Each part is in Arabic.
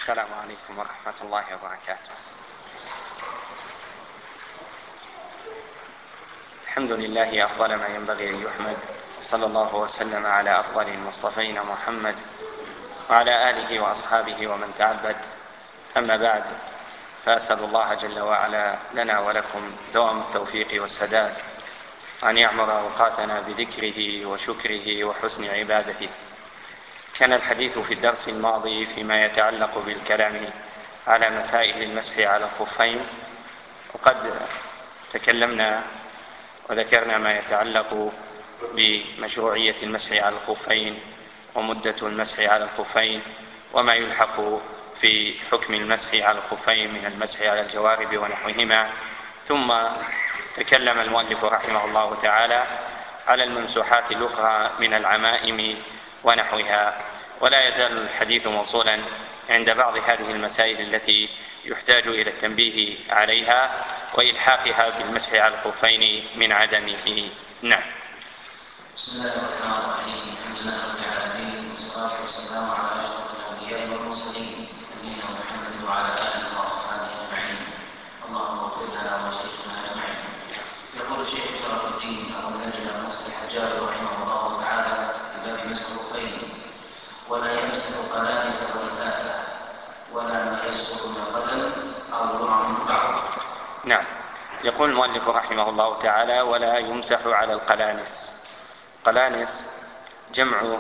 السلام عليكم ورحمة الله وبركاته. الحمد لله أفضل ما ينبغي أن يحمد، صلى الله وسلم على أفضل المصطفين محمد وعلى آله وأصحابه ومن تعبد. أما بعد، فأسأل الله جل وعلا لنا ولكم دوام التوفيق والسداد، وأن يعمر أوقاتنا بذكره وشكره وحسن عبادته. كان الحديث في الدرس الماضي فيما يتعلق بالكلام على مسائل المسح على الخفين، وقد تكلمنا وذكرنا ما يتعلق بمشروعية المسح على الخفين ومدة المسح على الخفين وما يلحق في حكم المسح على الخفين من المسح على الجوارب ونحوهما. ثم تكلم المؤلف رحمه الله تعالى على الممسوحات الأخرى من العمائم ونحوها، ولا يزال الحديث موصولا عند بعض هذه المسائل التي يحتاج إلى التنبيه عليها وإلحاقها بالمسح على الخفين من عدمه. نعم. بسم الله الرحمن الرحيم. الحمد لله رب العالمين، والصلاة والسلام على أشرف الأنبياء والمرسلين، نبينا محمد وعلى آله وأصحابه أجمعين. اللهم اغفر لنا ولشيخنا أجمعين. يقول الشيخ شرف الدين أبو النجم المصري الحجاج رحمه الله تعالى في باب مسح الخفين: ولا يمسح قلامس وكتافه، ولا ما يسقط من القدم أو يرى من بعض. نعم. يقول المؤلف رحمه الله تعالى: ولا يمسح على القلانس. قلانس جمع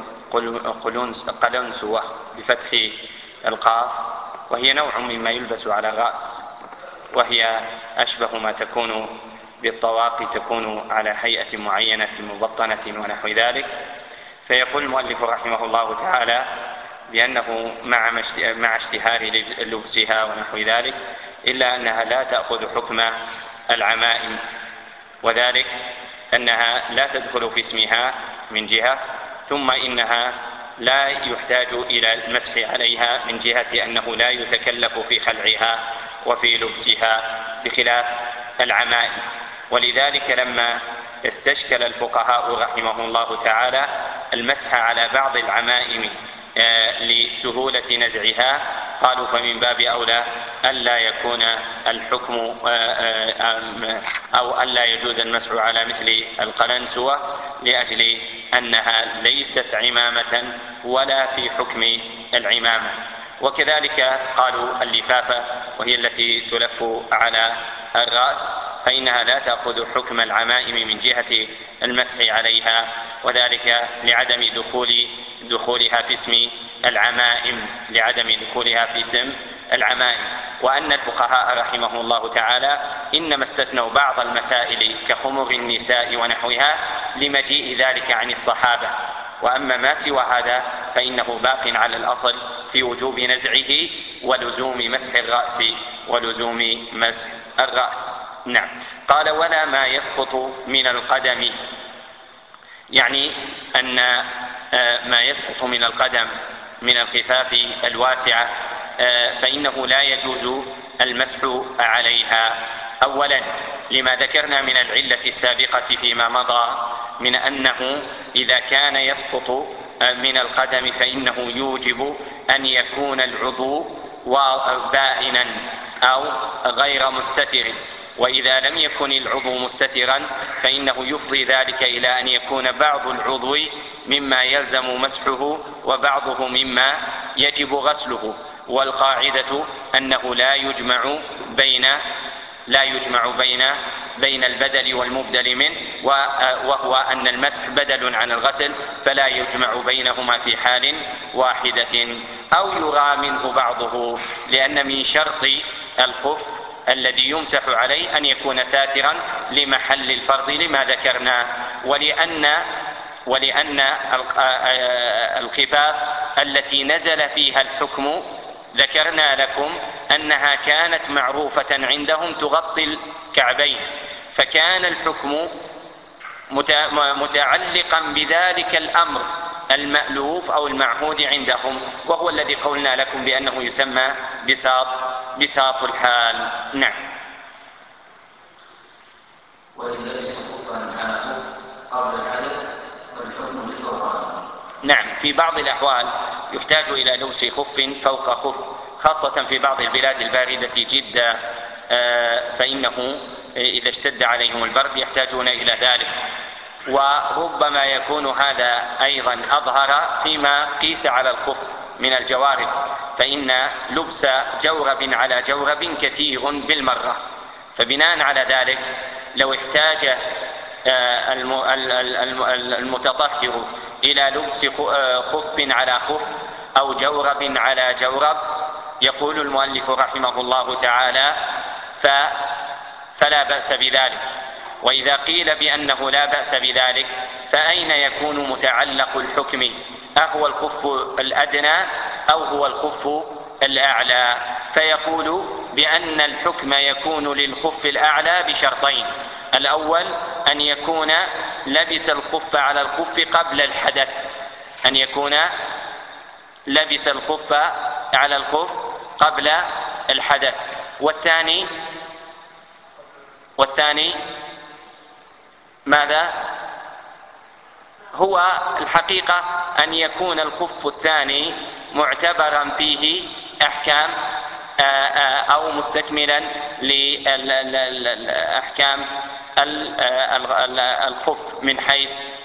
قلنسوة بفتح القاف، وهي نوع مما يلبس على الرأس، وهي أشبه ما تكون بالطواقي، تكون على هيئة معينة مبطنة ونحو ذلك. فيقول المؤلف رحمه الله تعالى بأنه مع اشتهار لبسها ونحو ذلك، إلا أنها لا تأخذ حكم العمائم، وذلك أنها لا تدخل في اسمها من جهة، ثم إنها لا يحتاج إلى المسح عليها من جهة أنه لا يتكلف في خلعها وفي لبسها بخلاف العمائم. ولذلك لما استشكل الفقهاء رحمه الله تعالى المسح على بعض العمائم لسهولة نزعها، قالوا فمن باب أولى ألا يكون الحكم أو ألا يجوز المسح على مثل القلنسوة، لأجل أنها ليست عمامة ولا في حكم العمامة. وكذلك قالوا اللفافة، وهي التي تلف على الرأس، فإنها لا تأخذ حكم العمائم من جهة المسح عليها، وذلك لعدم دخولها في اسم العمائم، وأن الفقهاء رحمه الله تعالى إنما استثنوا بعض المسائل كخمر النساء ونحوها لمجيء ذلك عن الصحابة، وأما ما سوى هذا فإنه باق على الأصل في وجوب نزعه ولزوم مسح الرأس. نعم. قال: ولا ما يسقط من القدم، يعني أن ما يسقط من القدم من الخفاف الواسعة فإنه لا يجوز المسح عليها. أولا لما ذكرنا من العلة السابقة فيما مضى من أنه إذا كان يسقط من القدم فإنه يوجب أن يكون العضو بائنا أو غير مستتر، وإذا لم يكن العضو مستترا فإنه يفضي ذلك إلى أن يكون بعض العضو مما يلزم مسحه وبعضه مما يجب غسله. والقاعدة أنه لا يجمع بين البدل والمبدل منه، وهو أن المسح بدل عن الغسل، فلا يجمع بينهما في حال واحدة، أو يرى منه بعضه، لأن من شرط الخف الذي يمسح عليه أن يكون ساترا لمحل الفرض لما ذكرنا، ولأن الخفاف التي نزل فيها الحكم ذكرنا لكم أنها كانت معروفة عندهم تغطي الكعبين، فكان الحكم متعلقا بذلك الأمر المألوف أو المعهود عندهم، وهو الذي قلنا لكم بأنه يسمى بساط الحال. نعم. وإن لبس خفا على خف قبل الحدث فالحكم بالفوران. نعم. في بعض الأحوال يحتاج إلى لبس خف فوق خف، خاصة في بعض البلاد الباردة جدا، فإنه إذا اشتد عليهم البرد يحتاجون إلى ذلك. وربما يكون هذا أيضا أظهر فيما قيس على الخف من الجوارب، فإن لبس جورب على جورب كثير بالمرة، فبناء على ذلك لو احتاج المتطهر إلى لبس خف على خف أو جورب على جورب، يقول المؤلف رحمه الله تعالى فلا بأس بذلك. وإذا قيل بأنه لا بأس بذلك فأين يكون متعلق الحكم؟ أهو الخف الأدنى أو هو الخف الأعلى؟ فيقول بأن الحكم يكون للخف الأعلى بشرطين: الأول أن يكون لبس الخف على الخف قبل الحدث، أن يكون لبس الخف على الخف قبل الحدث. والثاني ماذا؟ هو الحقيقة أن يكون الخف الثاني معتبرا فيه أحكام أو مستكملا لأحكام الخف من حيث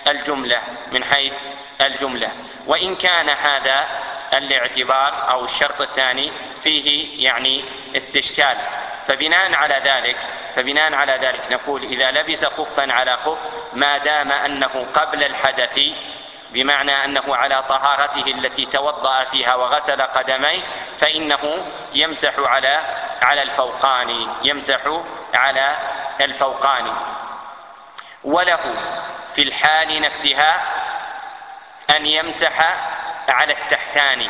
الجملة. وإن كان هذا الاعتبار أو الشرط الثاني فيه يعني استشكال، فبناء على ذلك نقول إذا لبس خفا على خف ما دام أنه قبل الحدث، بمعنى أنه على طهارته التي توضأ فيها وغسل قدميه، فإنه يمسح على الفوقاني. وله في الحال نفسها أن يمسح على التحتاني،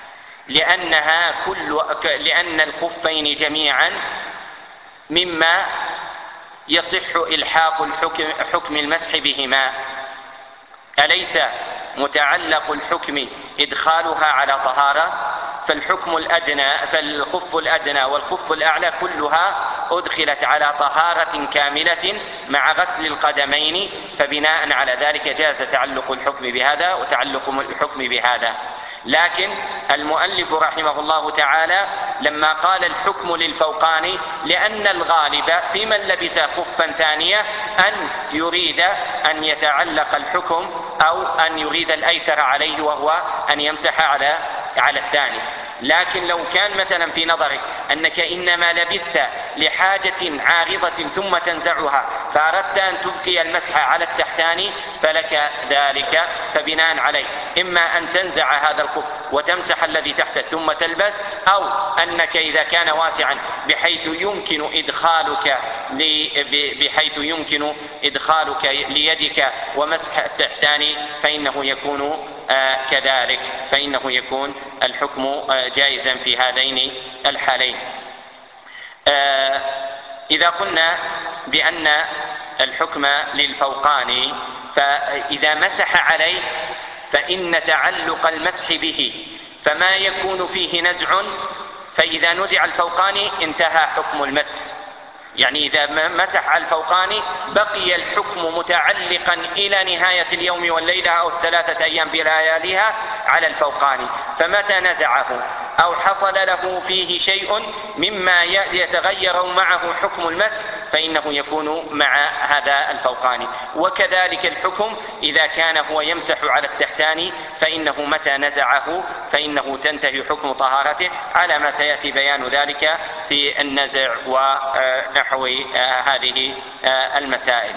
لأن الخفين جميعا مما يصح إلحاق حكم المسح بهما. أليس متعلق الحكم إدخالها على طهارة؟ فالخف الأدنى والخف الأعلى كلها أدخلت على طهارة كاملة مع غسل القدمين، فبناء على ذلك جاز تعلق الحكم بهذا وتعلق الحكم بهذا. لكن المؤلف رحمه الله تعالى لما قال الحكم للفوقاني، لأن الغالب في من لبس خفا ثانية أن يريد أن يتعلق الحكم أو أن يريد الأيسر عليه، وهو أن يمسح على الثاني. لكن لو كان مثلا في نظرك أنك إنما لبست لحاجة عارضة ثم تنزعها فأردت أن تبقي المسح على التحتاني فلك ذلك، فبناء عليه إما أن تنزع هذا الخف وتمسح الذي تحته ثم تلبس، أو أنك إذا كان واسعا بحيث يمكن إدخالك ليدك ومسح التحتاني فإنه يكون كذلك، فإنه يكون الحكم جائزا في هذين الحالين. إذا قلنا بأن الحكم للفوقاني، فإذا مسح عليه فإن تعلق المسح به فما يكون فيه نزع، فإذا نزع الفوقاني انتهى حكم المسح. يعني إذا مسح على الفوقاني بقي الحكم متعلقا إلى نهاية اليوم والليلة أو 3 أيام بلياليها على الفوقاني، فمتى نزعه أو حصل له فيه شيء مما يتغير معه حكم المسح فإنه يكون مع هذا الفوقاني. وكذلك الحكم إذا كان هو يمسح على التحتاني فإنه متى نزعه فإنه تنتهي حكم طهارته، على ما سيأتي بيان ذلك في النزع ونحو هذه المسائل.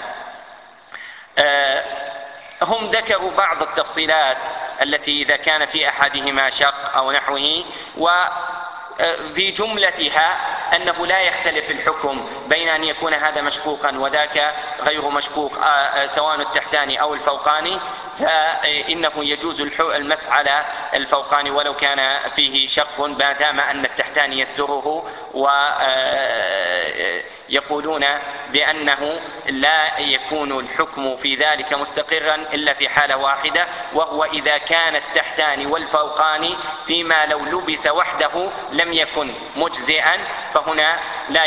هم ذكروا بعض التفصيلات التي إذا كان في أحدهما شق أو نحوه، وفي جملتها أنه لا يختلف الحكم بين أن يكون هذا مشقوقا وذاك غير مشقوق، سواء التحتاني أو الفوقاني، فإنه يجوز المسح على الفوقاني ولو كان فيه شق ما دام أن التحتاني يستره. ويقولون بأنه لا يكون الحكم في ذلك مستقرا إلا في حالة واحدة، وهو إذا كان التحتاني والفوقاني فيما لو لبس وحده لم يكن مجزئا، فهنا لا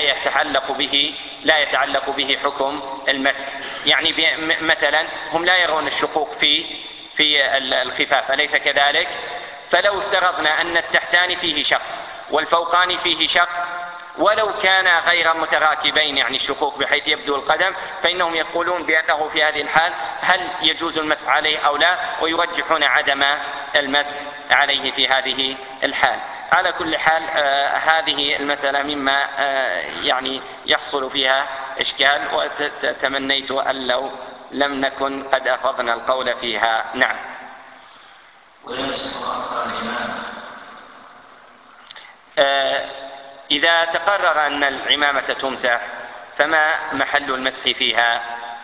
يتعلق به حكم المسح. يعني مثلا هم لا يرون الشقوق في الخفاف، أليس كذلك؟ فلو افترضنا أن التحتان فيه شق والفوقان فيه شق ولو كان غير متراكبين يعني الشقوق بحيث يبدو القدم، فإنهم يقولون بأنه في هذه الحال هل يجوز المسح عليه أو لا، ويرجحون عدم المسح عليه في هذه الحال. على كل حال هذه المسألة مما يعني يحصل فيها إشكال، وتمنيت أن لو لم نكن قد أفضنا القول فيها. نعم. إذا تقرر أن العمامة تمسح فما محل المسح فيها؟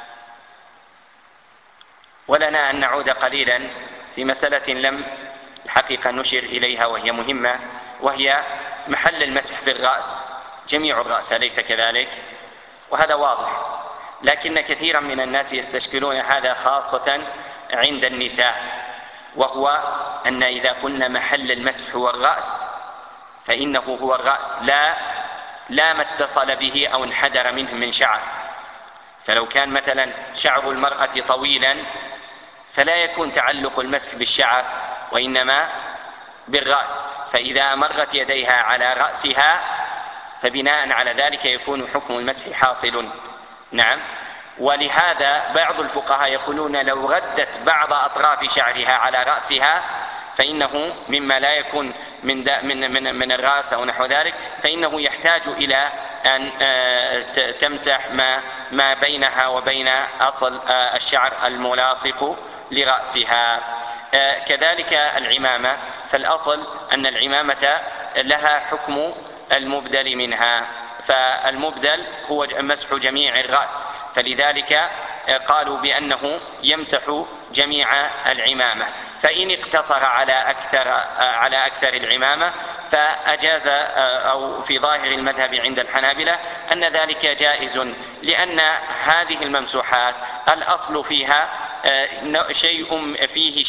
ولنا أن نعود قليلا في مسألة لم الحقيقة نشر إليها وهي مهمة، وهي محل المسح في الرأس، جميع الرأس، أليس كذلك؟ وهذا واضح، لكن كثيرا من الناس يستشكلون هذا خاصة عند النساء، وهو أن إذا قلنا محل المسح هو الرأس فإنه هو الرأس لا ما اتصل به أو انحدر منه من شعر. فلو كان مثلا شعر المرأة طويلا فلا يكون تعلق المسح بالشعر وإنما بالرأس، فإذا مرت يديها على رأسها فبناء على ذلك يكون حكم المسح حاصل. نعم. ولهذا بعض الفقهاء يقولون لو ردت بعض أطراف شعرها على رأسها فإنه مما لا يكون من الرأس أو نحو ذلك، فإنه يحتاج إلى أن تمسح ما بينها وبين أصل الشعر الملاصق لرأسها. كذلك العمامة، فالأصل أن العمامة لها حكم المبدل منها، فالمبدل هو مسح جميع الرأس، فلذلك قالوا بأنه يمسح جميع العمامة. فإن اقتصر على أكثر العمامة فأجاز، أو في ظاهر المذهب عند الحنابلة أن ذلك جائز، لأن هذه الممسوحات الأصل فيها فيه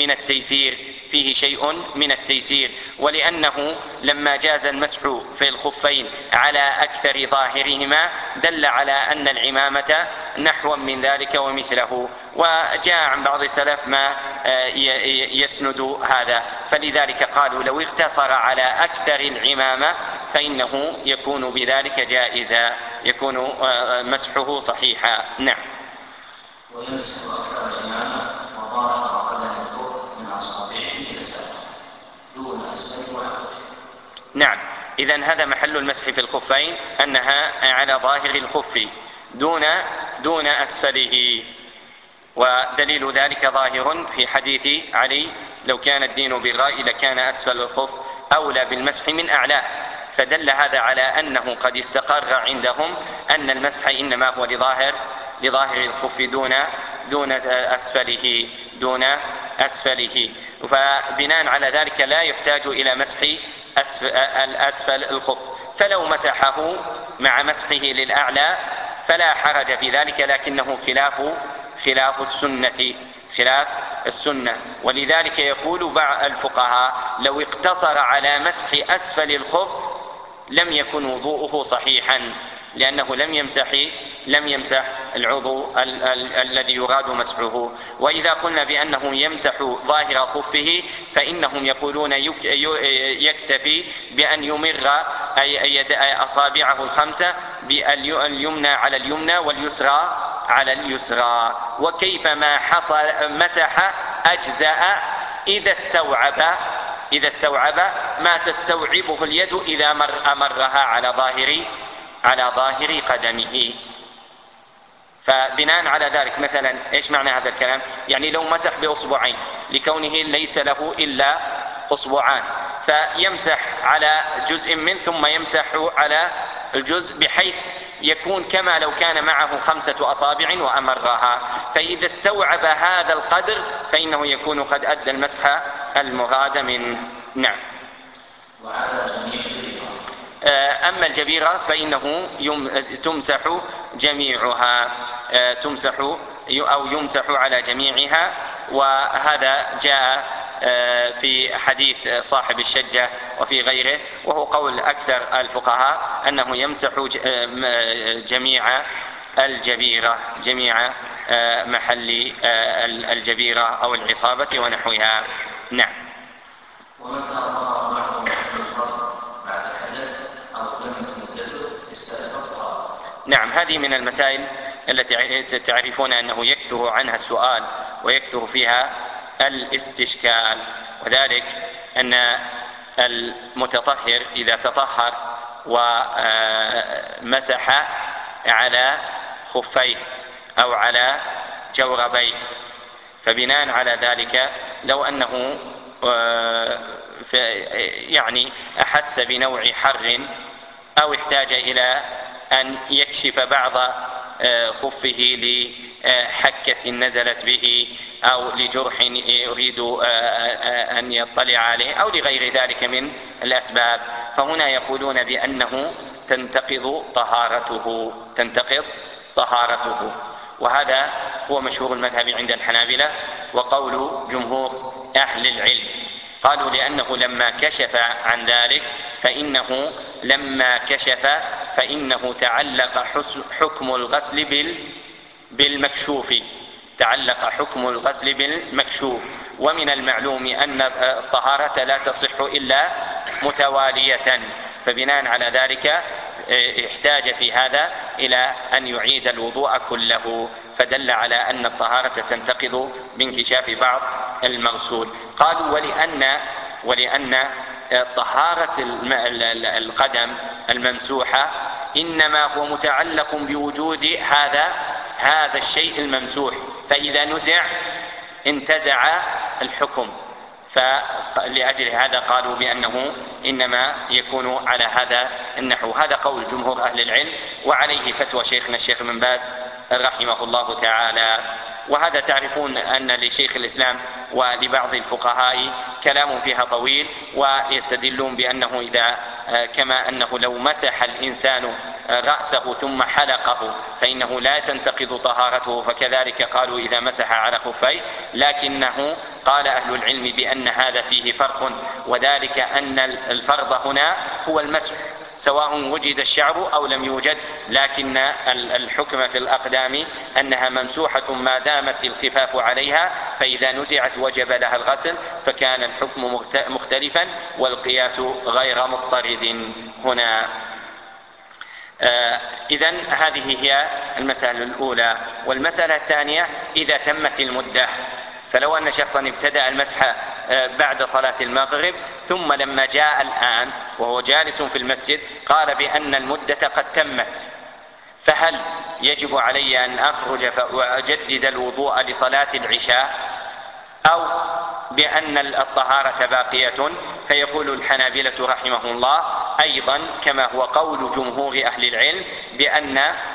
شيء من التيسير، ولأنه لما جاز المسح في الخفين على أكثر ظاهرهما دل على أن العمامة نحو من ذلك ومثله، وجاء عن بعض السلف ما يسند هذا، فلذلك قالوا لو اقتصر على أكثر العمامة فإنه يكون بذلك جائزا، يكون مسحه صحيحا. نعم. ويمسح أكثر العمامة وظاهر قدم الخف من أصابعه إلى السفل دون أسفل وعلى. نعم. إذن هذا محل المسح في الخفين، أنها على ظاهر الخف دون أسفله، ودليل ذلك ظاهر في حديث علي لو كان الدين بالرأي لكان أسفل الخف أولى بالمسح من أعلاه، فدل هذا على أنه قد استقر عندهم أن المسح إنما هو لظاهر الخف دون أسفله، فبناء على ذلك لا يحتاج إلى مسح الأسفل الخف، فلو مسحه مع مسحه للأعلى فلا حرج في ذلك، لكنه خلاف السنة. ولذلك يقول بعض الفقهاء لو اقتصر على مسح أسفل الخف لم يكن وضوءه صحيحا، لأنه لم يمسح العضو الذي يراد مسحه. وإذا قلنا بأنه يمسح ظاهر خفه فإنهم يقولون يكتفي بأن يمر أصابعه الخمسة باليمنى على اليمنى واليسرى على اليسرى، وكيفما حصل مسح أجزأ إذا استوعب ما تستوعبه اليد إذا أمرها على ظاهر قدمه. فبناء على ذلك مثلا ايش معنى هذا الكلام؟ يعني لو مسح بأصبعين لكونه ليس له إلا أصبعان، فيمسح على جزء من ثم يمسح على الجزء بحيث يكون كما لو كان معه 5 أصابع وأمرها، فإذا استوعب هذا القدر فإنه يكون قد أدى المسح المراد منه. نعم. أما الجبيرة فإنه تمسح جميعها، يمسح على جميعها، وهذا جاء في حديث صاحب الشجة وفي غيره، وهو قول أكثر الفقهاء أنه يمسح جميع الجبيرة، جميع محل الجبيرة أو العصابة ونحوها. نعم. ومن تأمر معه الفرض بعد الحدث أو تمت مدته استأنف الطهارة. نعم، هذه من المسائل التي تعرفون أنه يكثر عنها السؤال ويكثر فيها الاستشكال، وذلك أن المتطهر إذا تطهر ومسح على خفيه أو على جوربيه، فبناء على ذلك لو أنه يعني أحس بنوع حر أو احتاج إلى أن يكشف بعض خفه لحكة نزلت به أو لجرح يريد أن يطلع عليه أو لغير ذلك من الأسباب، فهنا يقولون بأنه تنتقض طهارته، وهذا هو مشهور المذهب عند الحنابلة وقول جمهور أهل العلم. قالوا لأنه لما كشف عن ذلك فإنه تعلق حكم الغسل بالمكشوف، ومن المعلوم أن الطهارة لا تصح إلا متوالية، فبناء على ذلك احتاج في هذا إلى أن يعيد الوضوء كله، فدل على أن الطهارة تنتقض بانكشاف بعض المغسول. قالوا ولأن طهارة القدم الممسوحة إنما هو متعلق بوجود هذا الشيء الممسوح، فإذا نزع انتزع الحكم، فلأجل هذا قالوا بأنه إنما يكون على هذا النحو. هذا قول جمهور أهل العلم، وعليه فتوى شيخنا الشيخ بن باز رحمه الله تعالى. وهذا تعرفون أن لشيخ الإسلام ولبعض الفقهاء كلام فيها طويل، ويستدلون بأنه كما أنه لو مسح الإنسان رأسه ثم حلقه فإنه لا تنتقض طهارته، فكذلك قالوا إذا مسح على خفيه، لكنه قال أهل العلم بأن هذا فيه فرق، وذلك أن الفرض هنا هو المسح سواء وجد الشعر أو لم يوجد، لكن الحكم في الأقدام أنها ممسوحة ما دامت الخفاف عليها، فإذا نزعت وجب لها الغسل، فكان الحكم مختلفا والقياس غير مضطرد هنا. إذن هذه هي المسألة الأولى. والمسألة الثانية إذا تمت المدة، فلو أن شخصا ابتدأ المسح بعد صلاة المغرب ثم لما جاء الآن وهو جالس في المسجد قال بأن المدة قد تمت، فهل يجب علي أن أخرج وأجدد الوضوء لصلاة العشاء أو بأن الطهارة باقية؟ فيقول الحنابلة رحمه الله أيضا كما هو قول جمهور أهل العلم بأن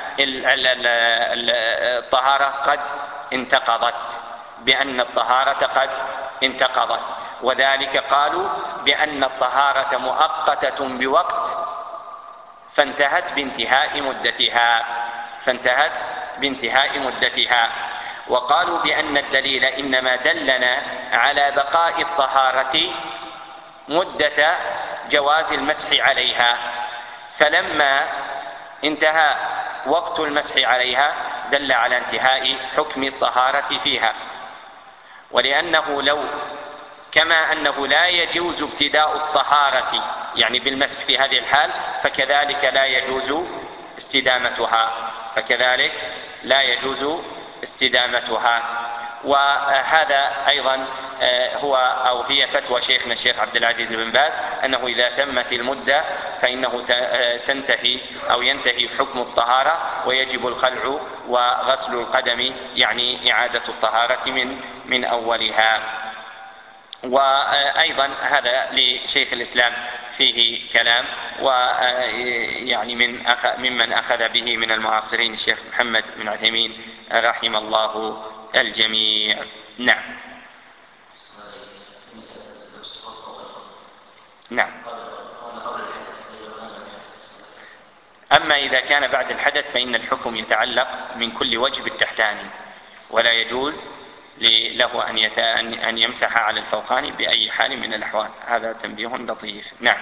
الطهارة قد انتقضت، وذلك قالوا بأن الطهارة مؤقتة بوقت فانتهت بانتهاء مدتها، وقالوا بأن الدليل إنما دلنا على بقاء الطهارة مدة جواز المسح عليها، فلما انتهى وقت المسح عليها دل على انتهاء حكم الطهارة فيها. ولأنه لو كما أنه لا يجوز ابتداء الطهارة يعني بالمسح في هذه الحال، فكذلك لا يجوز استدامتها. وهذا أيضا هي فتوى شيخنا الشيخ عبد العزيز بن باز أنه إذا تمت المدة فإنه ينتهي حكم الطهارة ويجب الخلع وغسل القدم، يعني إعادة الطهارة من أولها. وأيضا هذا لشيخ الإسلام فيه كلام، ويعني ممن أخذ به من المعاصرين الشيخ محمد بن عثيمين رحم الله الجميع. نعم. أما إذا كان بعد الحدث فإن الحكم يتعلق من كل وجه بالتحتاني، ولا يجوز له أن يمسح على الفوقاني بأي حال من الأحوال. هذا تنبيه لطيف. نعم.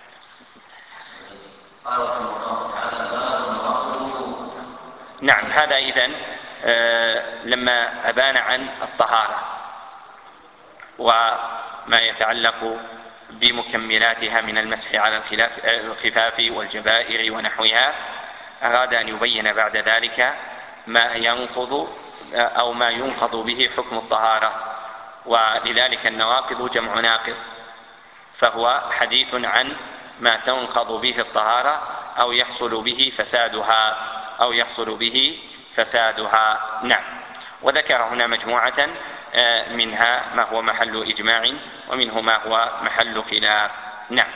نعم، هذا إذن لما أبان عن الطهارة وما يتعلق بمكملاتها من المسح على الخفاف والجبائر ونحوها، أراد أن يبين بعد ذلك ما ينقض أو ما ينقض به حكم الطهارة، ولذلك النواقض جمع ناقض، فهو حديث عن ما تنقض به الطهارة أو يحصل به فسادها نعم. وذكر هنا مجموعة منها ما هو محل إجماع ومنه ما هو محل خلاف نعم.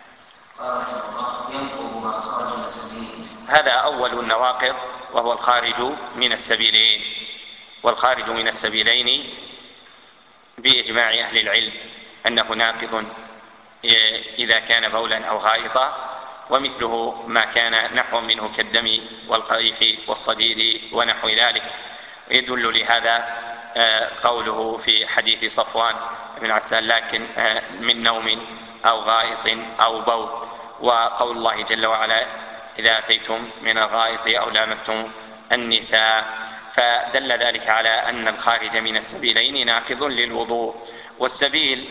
هذا أول النواقض وهو الخارج من السبيلين، والخارج من السبيلين بإجماع أهل العلم أنه ناقض إذا كان بولا أو غائطا، ومثله ما كان نحو منه كالدم والقيح والصديد ونحو ذلك. يدل لهذا قوله في حديث صفوان بن عسال لكن من نوم أو غائط أو بول، وقول الله جل وعلا إذا أتيتم من الغائط أو لامستم النساء، فدل ذلك على أن الخارج من السبيلين ناقض للوضوء. والسبيل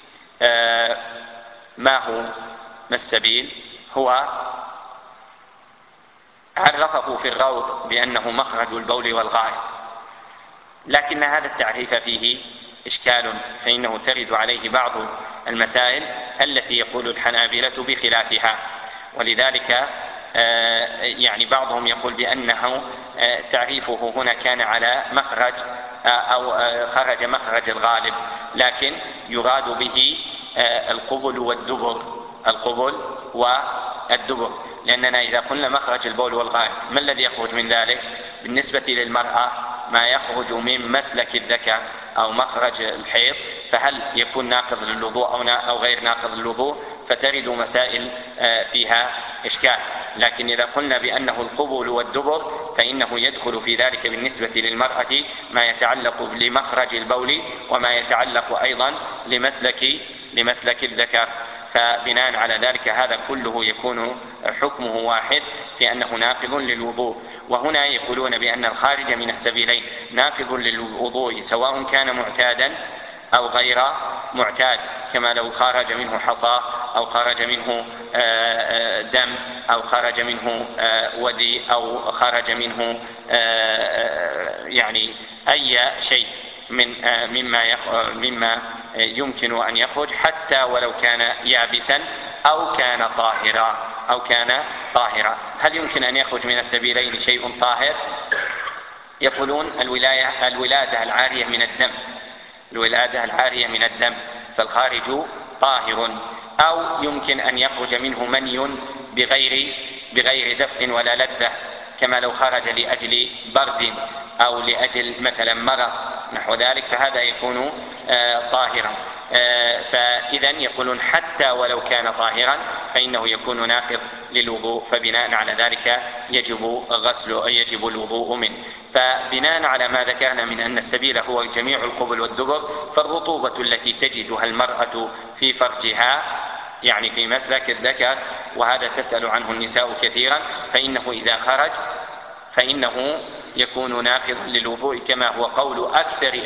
ما السبيل؟ هو عرفه في الروض بأنه مخرج البول والغائط، لكن هذا التعريف فيه إشكال، فإنه ترد عليه بعض المسائل التي يقول الحنابلة بخلافها، ولذلك يعني بعضهم يقول بأنه تعريفه هنا كان على مخرج أو خرج مخرج الغالب، لكن يراد به القبل والدبر، لأننا إذا قلنا مخرج البول والغائط ما الذي يخرج من ذلك؟ بالنسبة للمرأة ما يخرج من مسلك الذكر أو مخرج الحيض، فهل يكون ناقض للوضوء أو غير ناقض للوضوء؟ فترد مسائل فيها إشكال. لكن إذا قلنا بأنه القبل والدبر فإنه يدخل في ذلك بالنسبة للمرأة ما يتعلق لمخرج البول وما يتعلق أيضا لمسلك الذكر، فبناء على ذلك هذا كله يكون حكمه واحد في أنه ناقض للوضوء. وهنا يقولون بأن الخارج من السبيلين ناقض للوضوء سواء كان معتادا أو غير معتاد، كما لو خرج منه حصى أو خرج منه دم أو خرج منه ودي أو خرج منه يعني أي شيء مما يمكن أن يخرج، حتى ولو كان يابسا أو كان طاهرا. هل يمكن أن يخرج من السبيلين شيء طاهر؟ يقولون الولادة العارية من الدم فالخارج طاهر، أو يمكن أن يخرج منه مني بغير دفء ولا لذة، كما لو خرج لأجل برد أو لأجل مثلا مرض نحو ذلك، فهذا يكون طاهرا. فإذا يقولون حتى ولو كان طاهرا فإنه يكون ناقض للوضوء، فبناء على ذلك يجب الوضوء منه. فبناء على ما ذكرنا من أن السبيل هو جميع القبل والدبر، فالرطوبة التي تجدها المرأة في فرجها يعني في مسلك الذكر، وهذا تسأل عنه النساء كثيرا، فإنه إذا خرج فإنه يكون ناقضا للوضوء كما هو قول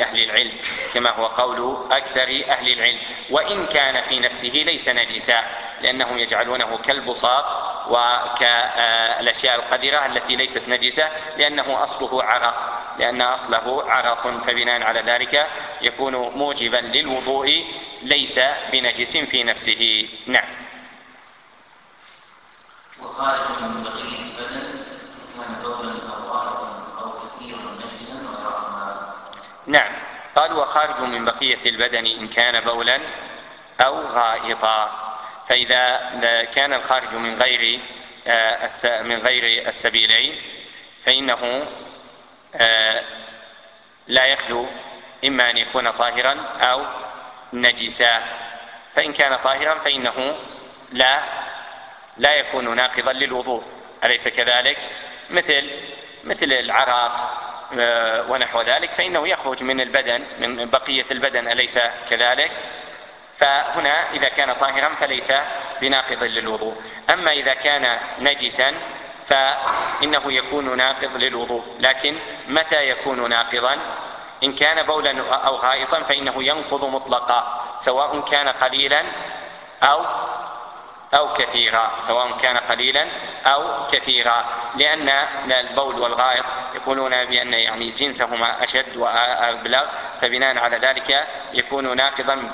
أكثر أهل العلم، وإن كان في نفسه ليس نجسا، لأنهم يجعلونه كالبصاق وكالأشياء القذرة التي ليست نجسة، لأنه أصله عرق، فبناء على ذلك يكون موجبا للوضوء ليس بنجس في نفسه. نعم. وخارج من بقية البدن كان بولا أو غائطا أو كثيرا نجسا وحرما. نعم، قال وخارج من بقية البدن إن كان بولا أو غائطا. فإذا كان الخارج من غير السبيلين فإنه لا يخلو إما أن يكون طاهرا أو نجسا، فإن كان طاهرا فإنه لا يكون ناقضا للوضوء، أليس كذلك؟ مثل العرق ونحو ذلك، فإنه يخرج من البدن من بقية البدن، أليس كذلك؟ فهنا إذا كان طاهرا فليس بناقض للوضوء. أما إذا كان نجسا فإنه يكون ناقض للوضوء، لكن متى يكون ناقضا؟ إن كان بولا أو غائطا فإنه ينقض مطلقا، سواء كان قليلا أو كثيرا، سواء كان قليلا أو كثيرا، لأن البول والغائط يقولون بأن يعني جنسهما أشد وأبلغ، فبناء على ذلك يكون ناقضا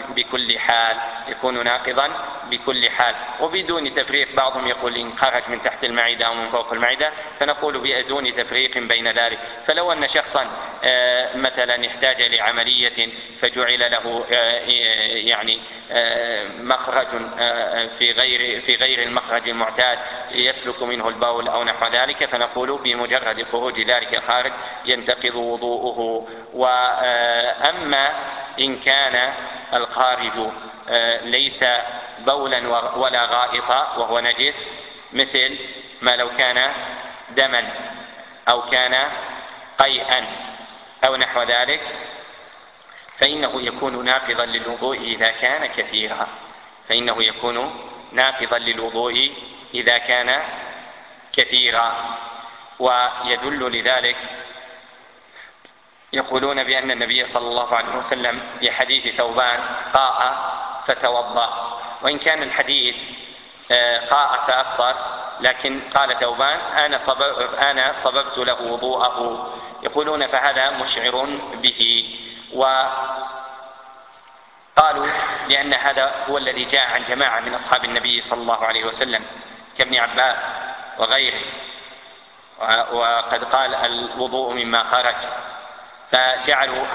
بكل حال وبدون تفريق. بعضهم يقول إن خرج من تحت المعدة أو من فوق المعدة، فنقول بدون تفريق بين ذلك. فلو أن شخصا مثلا احتاج لعملية فجعل له يعني مخرج في غير المخرج المعتاد يسلك منه البول أو نحو ذلك، فنقول بمجرد خروج ذلك الخارج ينتقض وضوءه. وأما إن كان الخارج ليس بولا ولا غائطا وهو نجس، مثل ما لو كان دما أو كان قيئا أو نحو ذلك، فإنه يكون ناقضا للوضوء إذا كان كثيرا. ويدل لذلك يقولون بأن النبي صلى الله عليه وسلم في حديث ثوبان قاء فتوضأ، وإن كان الحديث قاء فأفطر، لكن قال ثوبان أنا صببت له وضوءه، يقولون فهذا مشعر به. وقالوا لأن هذا هو الذي جاء عن جماعة من أصحاب النبي صلى الله عليه وسلم كابن عباس وغيره، وقد قال الوضوء مما خرج، فجعلوا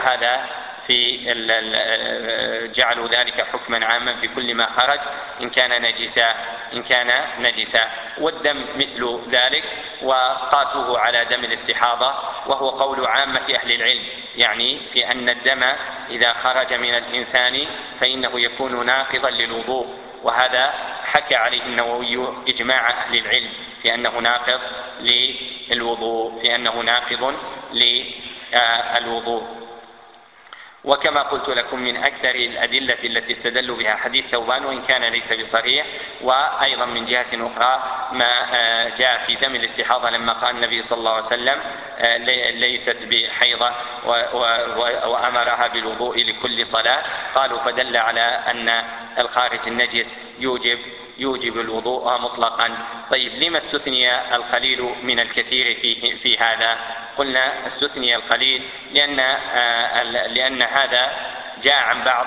جعلوا ذلك حكما عاما في كل ما خرج إن كان نجسا. والدم مثل ذلك، وقاسوه على دم الاستحاضة، وهو قول عامة أهل العلم، يعني في أن الدم إذا خرج من الإنسان فإنه يكون ناقضا للوضوء، وهذا حكى عليه النووي إجماع أهل العلم في أنه ناقض للوضوء. وكما قلت لكم من أكثر الأدلة التي استدلوا بها حديث ثوبان، وإن كان ليس بصريح. وأيضا من جهة أخرى ما جاء في دم الاستحاضة لما قال النبي صلى الله عليه وسلم ليست بحيضة وأمرها بالوضوء لكل صلاة، قالوا فدل على أن الخارج النجس يوجب الوضوء مطلقا. طيب، لما استثني القليل من الكثير في هذا؟ قلنا استثني القليل لأن هذا جاء عن بعض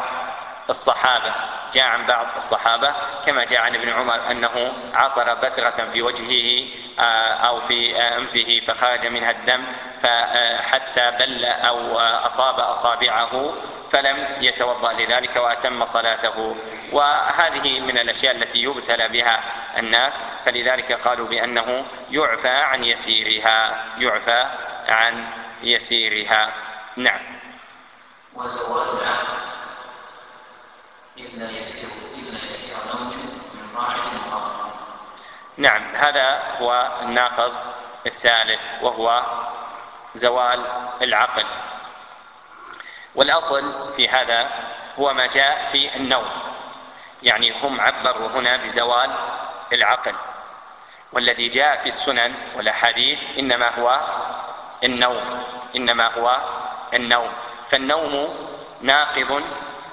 الصحابة كما جاء عن ابن عمر أنه عصر بترة في وجهه أو في أنفه فخرج منها الدم حتى بل أو أصاب أصابعه فلم يتوضأ لذلك وأتم صلاته. وهذه من الأشياء التي يبتلى بها الناس، فلذلك قالوا بأنه يعفى عن يسيرها. نعم. وزوال العقل إلا يسير نوم من راعي المقام. نعم، هذا هو الناقض الثالث، وهو زوال العقل. والأصل في هذا هو ما جاء في النوم، يعني هم عبروا هنا بزوال العقل، والذي جاء في السنن والأحاديث إنما هو النوم. فالنوم ناقض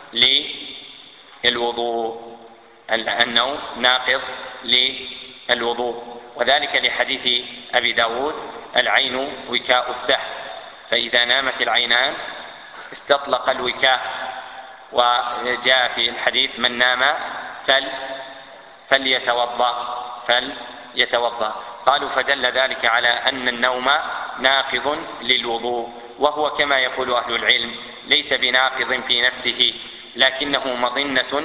للوضوء، وذلك لحديث أبي داود العين وكاء السحر، فإذا نامت العينان استطلق الوكاء. وجاء في الحديث من نام فليتوضأ. قالوا فدل ذلك على أن النوم ناقض للوضوء، وهو كما يقول أهل العلم ليس بناقض في نفسه، لكنه مظنة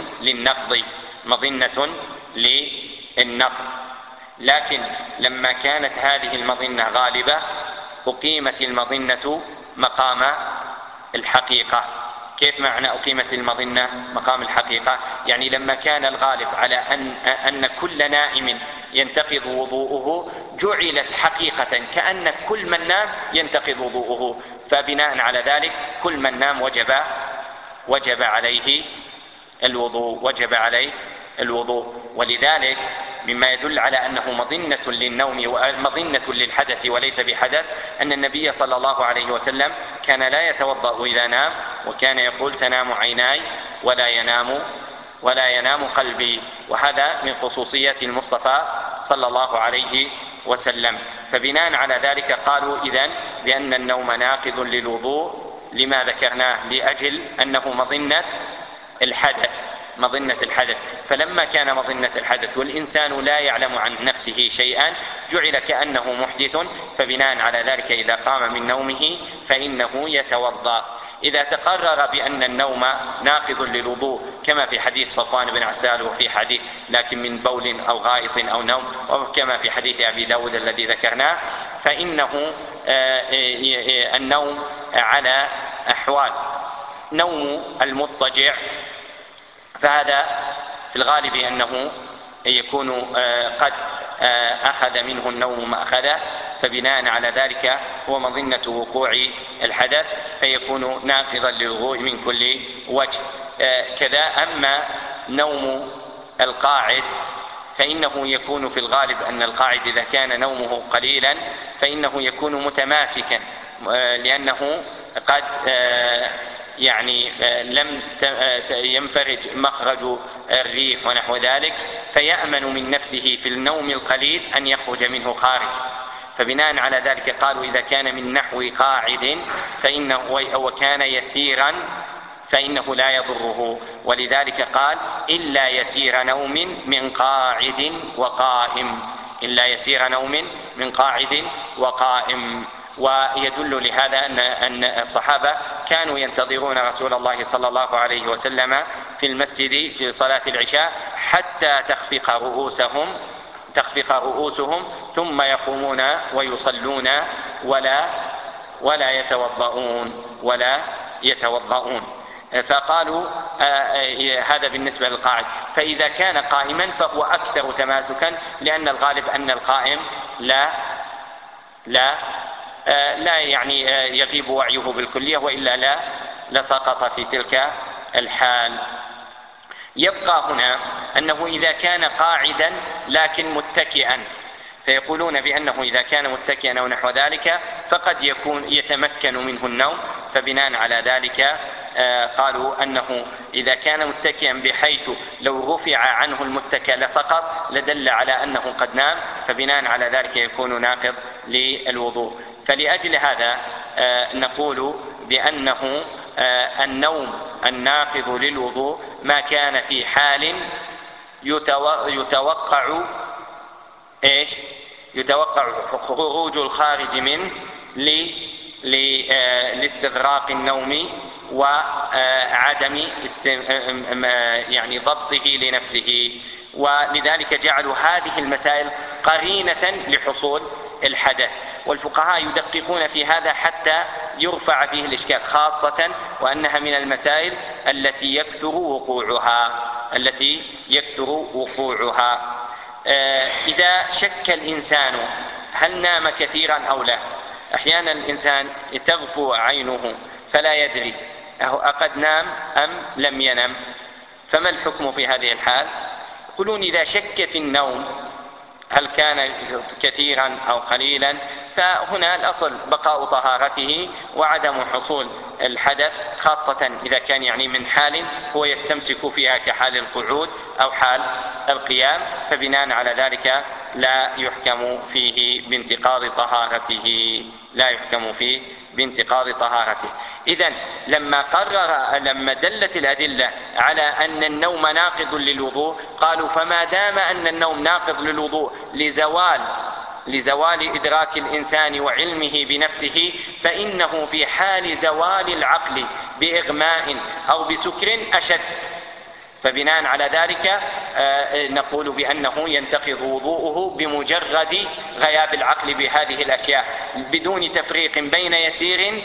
للنقض. لكن لما كانت هذه المظنة غالبة أقيمت المظنة مقام الحقيقة. كيف معنى أقيمت المظنة مقام الحقيقة؟ يعني لما كان الغالب على أن كل نائم ينتقض وضوءه جعلت حقيقة كأن كل من نام ينتقض وضوءه، فبناء على ذلك كل من نام وجب عليه الوضوء. ولذلك مما يدل على أنه مظنة للنوم ومظنة للحدث وليس بحدث أن النبي صلى الله عليه وسلم كان لا يتوضأ إذا نام، وكان يقول تنام عيناي ولا ينام قلبي. وهذا من خصوصيات المصطفى صلى الله عليه وسلم. فبناء على ذلك قالوا إذن بأن النوم ناقض للوضوء لما ذكرناه، لأجل أنه مظنة الحدث. فلما كان مظنة الحدث والإنسان لا يعلم عن نفسه شيئا جعل كأنه محدث، فبناء على ذلك إذا قام من نومه فإنه يتوضأ. إذا تقرر بأن النوم ناقض للوضوء كما في حديث صفوان بن عسال وفي حديث لكن من بول أو غائط أو نوم، وكما في حديث أبي داود الذي ذكرناه، فإنه النوم على أحوال. نوم المضطجع فهذا في الغالب أنه يكون قد أخذ منه النوم ما أخذه، فبناء على ذلك هو مظنة وقوع الحدث فيكون ناقضا للوضوء من كل وجه. كذا أما نوم القاعد فإنه يكون في الغالب أن القاعد إذا كان نومه قليلا فإنه يكون متماسكا، لأنه قد لم ينفرج مخرج الريح ونحو ذلك، فيأمن من نفسه في النوم القليل أن يخرج منه خارج. فبناء على ذلك قالوا إذا كان من نحو قاعد وكان يسيرا فإنه لا يضره، ولذلك قال إلا يسير نوم من قاعد وقائم. ويدل لهذا أن الصحابة كانوا ينتظرون رسول الله صلى الله عليه وسلم في المسجد في صلاة العشاء حتى تخفق رؤوسهم ثم يقومون ويصلون ولا يتوضؤون. فقالوا هذا بالنسبة للقاعد. فإذا كان قائما فهو أكثر تماسكا، لأن الغالب أن القائم لا يغيب وعيه بالكلية، وإلا لسقط في تلك الحال. يبقى هنا أنه إذا كان قاعدا لكن متكئا، فيقولون بأنه إذا كان متكئا أو نحو ذلك فقد يكون يتمكن منه النوم، فبناء على ذلك قالوا أنه إذا كان متكئا بحيث لو رفع عنه المتكئ لسقط لدل على أنه قد نام، فبناء على ذلك يكون ناقض للوضوء. فلأجل هذا نقول بأنه النوم الناقض للوضوء ما كان في حال يتوقع خروج الخارج منه لاستغراق النوم وعدم ضبطه لنفسه. ولذلك جعلوا هذه المسائل قرينة لحصول الحدث، والفقهاء يدققون في هذا حتى يرفع فيه الإشكال، خاصة وأنها من المسائل التي يكثر وقوعها. إذا شك الإنسان هل نام كثيرا أو لا، أحيانا الإنسان تغفو عينه فلا يدري أقد نام أم لم ينم، فما الحكم في هذه الحال؟ يقولون إذا شك في النوم هل كان كثيرا أو قليلا، فهنا الأصل بقاء طهارته وعدم حصول الحدث، خاصة إذا كان من حال هو يستمسك فيها كحال القعود أو حال القيام، فبناء على ذلك لا يحكم فيه بانتقاض طهارته. إذن لما دلت الأدلة على أن النوم ناقض للوضوء قالوا فما دام أن النوم ناقض للوضوء لزوال إدراك الإنسان وعلمه بنفسه، فإنه في حال زوال العقل بإغماء أو بسكر أشد. فبناء على ذلك نقول بأنه ينتقض وضوءه بمجرد غياب العقل بهذه الأشياء بدون تفريق بين يسير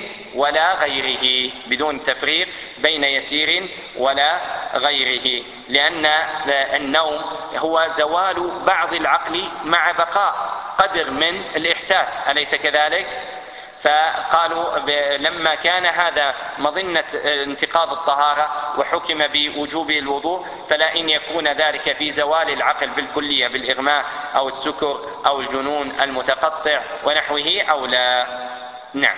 ولا غيره، لأن النوم هو زوال بعض العقل مع بقاء قدر من الإحساس، أليس كذلك؟ فقالوا لما كان هذا مظنة انتقاض الطهارة وحكم بوجوب الوضوء، فلا إن يكون ذلك في زوال العقل بالكلية بالإغماء أو السكر أو الجنون المتقطع ونحوه أو لا. نعم.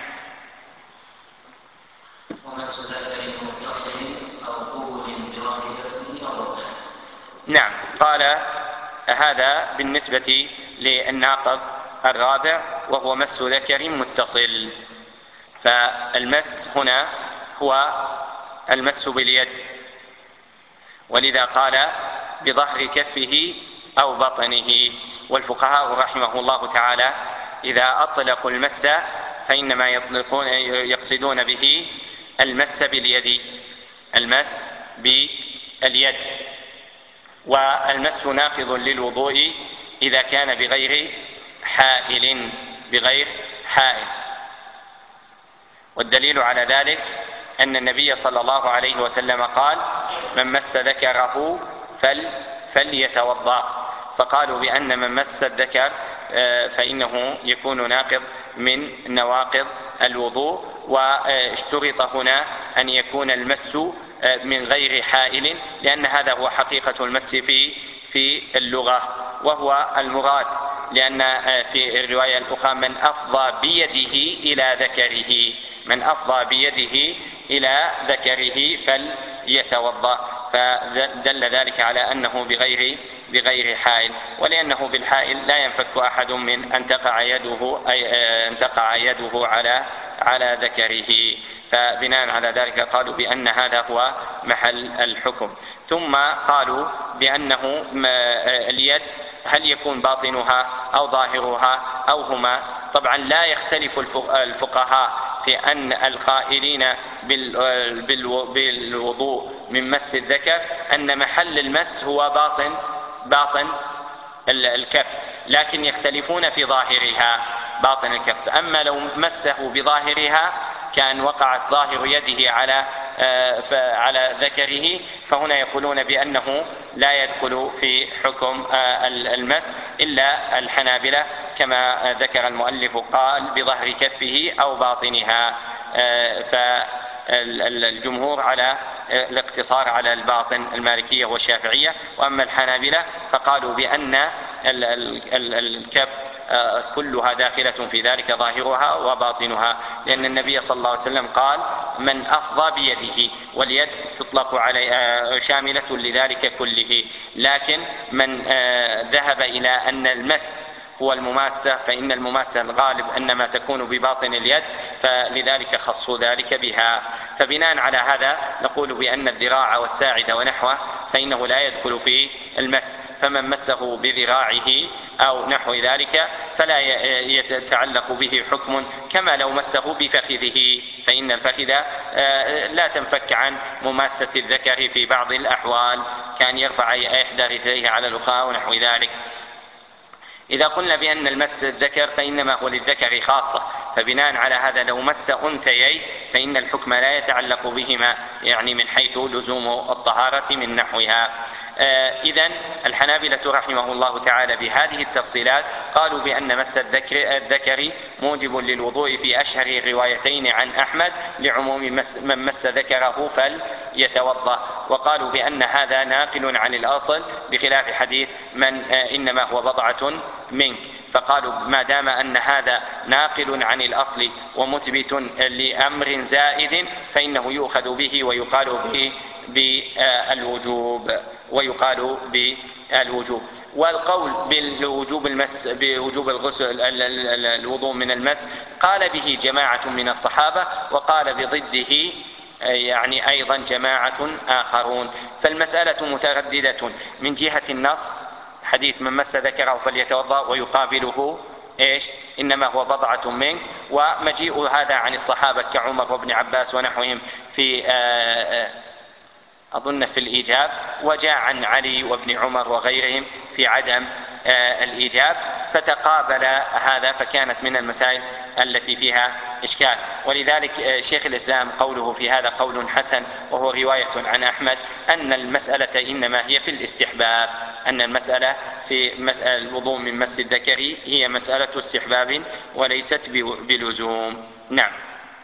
نعم. قال هذا بالنسبة للناقض الرابع وهو مس ذكر متصل. فالمس هنا هو المس باليد، ولذا قال بظهر كفه أو بطنه. والفقهاء رحمه الله تعالى إذا أطلقوا المس فإنما يقصدون به المس باليد، المس باليد. والمس ناقض للوضوء إذا كان بغير حائل. والدليل على ذلك أن النبي صلى الله عليه وسلم قال من مس ذكره فليتوضأ. فقالوا بأن من مس الذكر فإنه يكون ناقض من نواقض الوضوء. واشترط هنا أن يكون المس من غير حائل، لأن هذا هو حقيقة المس في اللغة، وهو المراد، لأن في الرواية الأخرى من أفضى بيده إلى ذكره فليتوضأ. فدل ذلك على أنه بغير حائل. ولأنه بالحائل لا ينفك أحد من أن تقع يده على ذكره. فبناء على ذلك قالوا بأن هذا هو محل الحكم. ثم قالوا بأنه اليد هل يكون باطنها أو ظاهرها أو هما. طبعا لا يختلف الفقهاء في أن القائلين بالوضوء من مس الذكر أن محل المس هو باطن الكف، لكن يختلفون في ظاهرها باطن الكف. أما لو مسه بظاهرها كان وقعت ظاهر يده على ذكره، فهنا يقولون بأنه لا يدخل في حكم المس إلا الحنابلة، كما ذكر المؤلف قال بظهر كفه أو باطنها. فالجمهور على الاقتصار على الباطن، المالكية والشافعية. وأما الحنابلة فقالوا بأن الكف كلها داخلة في ذلك، ظاهرها وباطنها، لأن النبي صلى الله عليه وسلم قال من أفضى بيده، واليد تطلق على شاملة لذلك كله. لكن من ذهب إلى أن المس هو المماسة، فإن المماسة الغالب أنما تكون بباطن اليد، فلذلك خصوا ذلك بها. فبناء على هذا نقول بأن الذراع والساعد ونحوه فإنه لا يدخل في المس. فمن مسه بذراعه أو نحو ذلك فلا يتعلق به حكم، كما لو مسه بفخذه، فإن الفخذ لا تنفك عن مماسة الذكر في بعض الأحوال، كان يرفع إحدى رجليه على الأخرى ونحو ذلك. إذا قلنا بأن المس الذكر فإنما هو للذكر خاصة، فبناء على هذا لو مس أنثيين فإن الحكم لا يتعلق بهما، يعني من حيث لزوم الطهارة من نحوها. إذن الحنابلة رحمه الله تعالى بهذه التفصيلات قالوا بأن مس الذكر موجب للوضوء في أشهر الروايتين عن أحمد لعموم من مس ذكره فليتوضأ. وقالوا بأن هذا ناقل عن الأصل بخلاف حديث من إنما هو بضعة منك. فقالوا ما دام أن هذا ناقل عن الأصل ومثبت لأمر زائد فإنه يؤخذ به ويقال بالوجوب. والقول بوجوب الغسل الوضوء من المس قال به جماعة من الصحابة، وقال بضده يعني أيضا جماعة آخرون. فالمسألة مترددة من جهة النص حديث من مس ذكره فليتوضأ، ويقابله إنما هو بضعة منك، ومجيء هذا عن الصحابة كعمر وابن عباس ونحوهم في أظن في الإيجاب، وجاء عن علي وابن عمر وغيرهم في عدم الإيجاب، فتقابل هذا، فكانت من المسائل التي فيها إشكال. ولذلك شيخ الإسلام قوله في هذا قول حسن، وهو رواية عن أحمد، أن المسألة إنما هي في الاستحباب، أن المسألة في مسألة الوضوء من مس الذكر هي مسألة استحباب وليست بلزوم. نعم.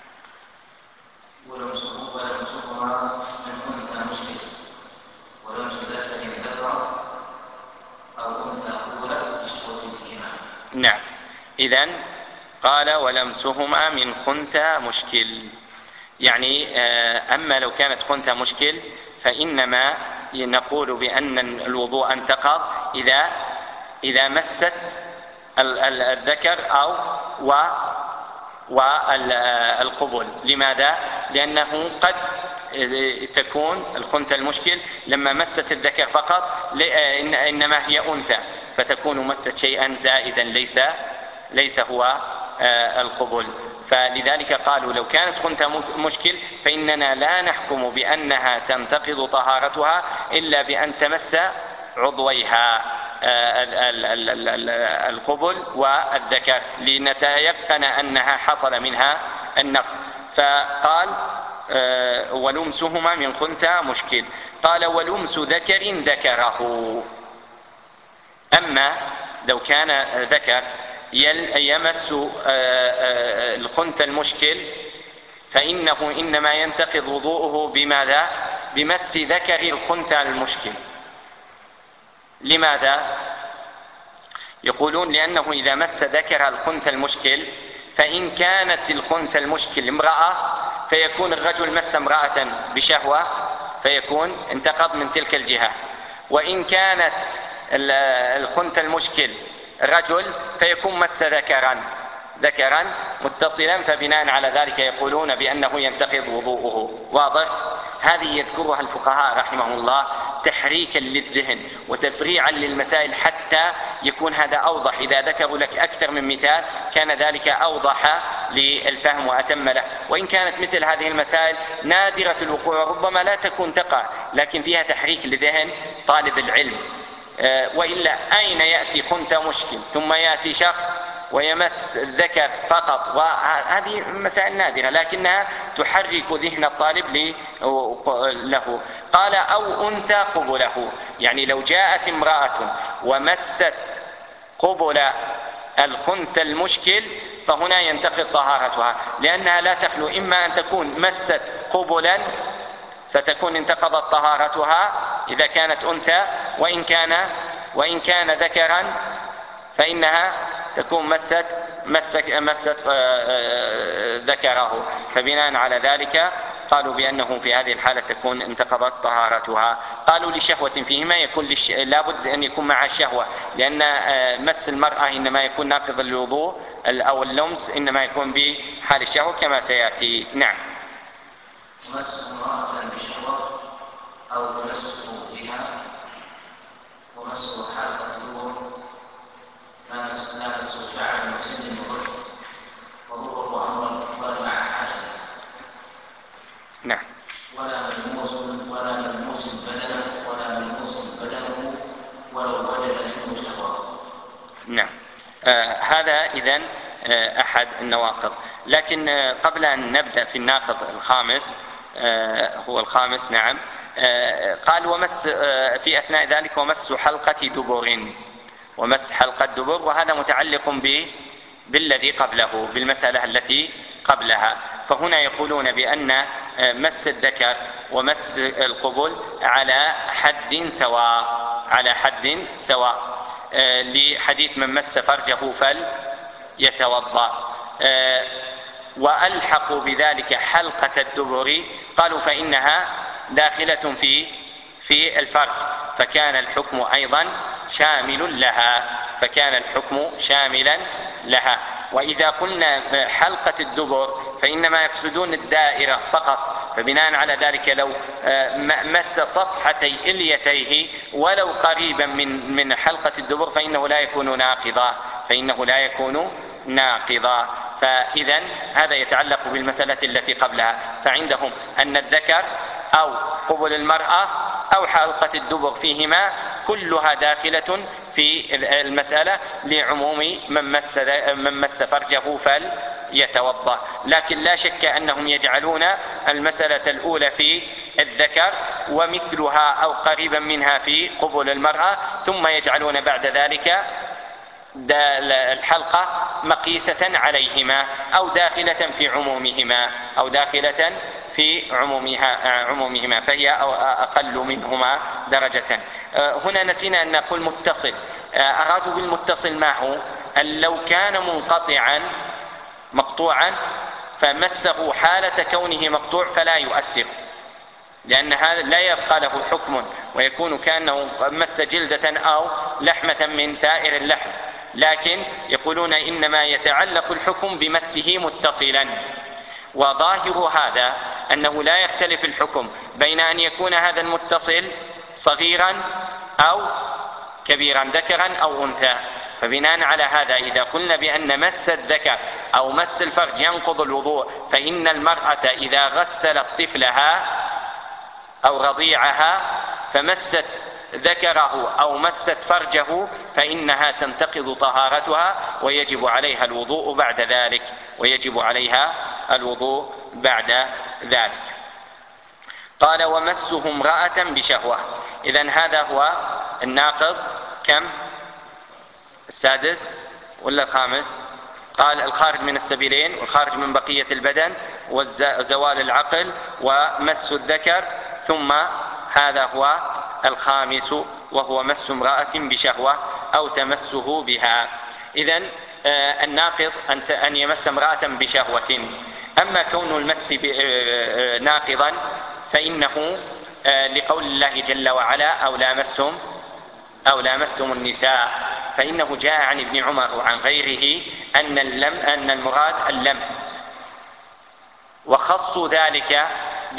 نعم. إذن قال ولمسهما من خنثى مشكل، يعني أما لو كانت خنثى مشكل فإنما نقول بأن الوضوء انتقض إذا مست الذكر أو والقبل. لماذا؟ لأنه قد تكون الخنثى المشكل لما مست الذكر فقط إنما هي أنثى، فتكون مست شيئا زائدا ليس هو القبل. فلذلك قالوا لو كانت خنثى مشكل فإننا لا نحكم بأنها تنتقض طهارتها إلا بأن تمس عضويها القبل والذكر لنتيقن أنها حصل منها النقض. فقال ولمسهما من خنثى مشكل. قال ولمس ذكر ذكره. أما لو كان ذكر يمس الخنثى المشكل فإنه إنما ينتقض وضوءه بماذا؟ بمس ذكر الخنثى المشكل. لماذا؟ يقولون لأنه إذا مس ذكر الخنثى المشكل فإن كانت الخنثى المشكل امرأة فيكون الرجل مس امرأة بشهوة فيكون انتقض من تلك الجهة، وإن كانت الخنثى المشكل رجل فيكون مس ذكرا متصلا، فبناء على ذلك يقولون بأنه ينتقض وضوءه. واضح؟ هذه يذكرها الفقهاء رحمه الله تحريكا للذهن وتفريعا للمسائل حتى يكون هذا أوضح. إذا ذكروا لك أكثر من مثال كان ذلك أوضح للفهم وأتم له. وإن كانت مثل هذه المسائل نادرة الوقوع ربما لا تكون تقع، لكن فيها تحريك لذهن طالب العلم. وإلا أين يأتي خنثى مشكل ثم يأتي شخص ويمس الذكر فقط؟ وهذه مسائل نادرة لكنها تحرك ذهن الطالب له. قال أو أنثى قبله، يعني لو جاءت امرأة ومست قبل الخنثى المشكل فهنا ينتقض طهارتها، لأنها لا تخلو إما أن تكون مست قبلا فتكون انتقضت طهارتها إذا كانت أنثى، وإن كان ذكرا فإنها تكون مست ذكره. فبناء على ذلك قالوا بأنه في هذه الحالة تكون انتقضت طهارتها. قالوا لشهوة فيهما يكون لابد أن يكون مع الشهوة، لأن مس المرأة إنما يكون ناقضا للوضوء أو اللمس إنما يكون بحال الشهوة كما سيأتي. نعم. مس امرأة بشهوة أو تمسك بها ومس حلقة الدبر لا مس فعل مسن الظهر وظهره أمر ولا مع حاجة. نعم. ولا ملموس بدنه ولو وجد منه شهوة. نعم. هذا إذن أحد النواقض. لكن قبل أن نبدأ في الناقض الخامس هو الخامس. نعم. قال ومس في أثناء ذلك ومس حلقة دبر، ومس حلقة دبر، وهذا متعلق بالذي قبله بالمسألة التي قبلها. فهنا يقولون بأن مس الذكر ومس القبل على حد سواء لحديث من مس فرجه فليتوضأ. وألحقوا بذلك حلقة الدبر، قالوا فإنها داخلة في الفرج فكان الحكم أيضا شاملا لها. وإذا قلنا حلقة الدبر فإنما يقصدون الدائرة فقط، فبناء على ذلك لو مس صفحتي إليتيه ولو قريبا من حلقة الدبر فإنه لا يكون ناقضا. فإذا هذا يتعلق بالمسألة التي قبلها. فعندهم أن الذكر أو قبل المرأة أو حلقة الدبر فيهما كلها داخلة في المسألة لعموم من مس فرجه فليتوضأ. لكن لا شك أنهم يجعلون المسألة الأولى في الذكر ومثلها أو قريبا منها في قبل المرأة، ثم يجعلون بعد ذلك الحلقة مقيسة عليهما أو داخلة في عمومهما فهي أقل منهما درجة. هنا نسينا أن نقول متصل. أرادوا بالمتصل معه أن لو كان مقطوعا فمسه حالة كونه مقطوع فلا يؤثر، لأن هذا لا يبقى له حكم ويكون كأنه مس جلدة أو لحمة من سائر اللحم، لكن يقولون إنما يتعلق الحكم بمسه متصلا. وظاهر هذا أنه لا يختلف الحكم بين أن يكون هذا المتصل صغيرا أو كبيرا، ذكرا أو أنثى. فبناء على هذا إذا قلنا بأن مس الذكر أو مس الفرج ينقض الوضوء، فإن المرأة إذا غسلت طفلها أو رضيعها فمست ذكره أو مست فرجه فإنها تنتقض طهارتها ويجب عليها الوضوء بعد ذلك. قال ومسه امرأة بشهوة. إذن هذا هو الناقض كم؟ السادس ولا الخامس؟ قال الخارج من السبيلين والخارج من بقية البدن وزوال العقل ومس الذكر، ثم هذا هو الخامس وهو مس امرأة بشهوة أو تمسه بها. إذن الناقض أن يمس امرأة بشهوة. أما كون المس ناقضا فإنه لقول الله جل وعلا أو لامستم النساء، فإنه جاء عن ابن عمر وعن غيره أن المراد اللمس، وخصوا ذلك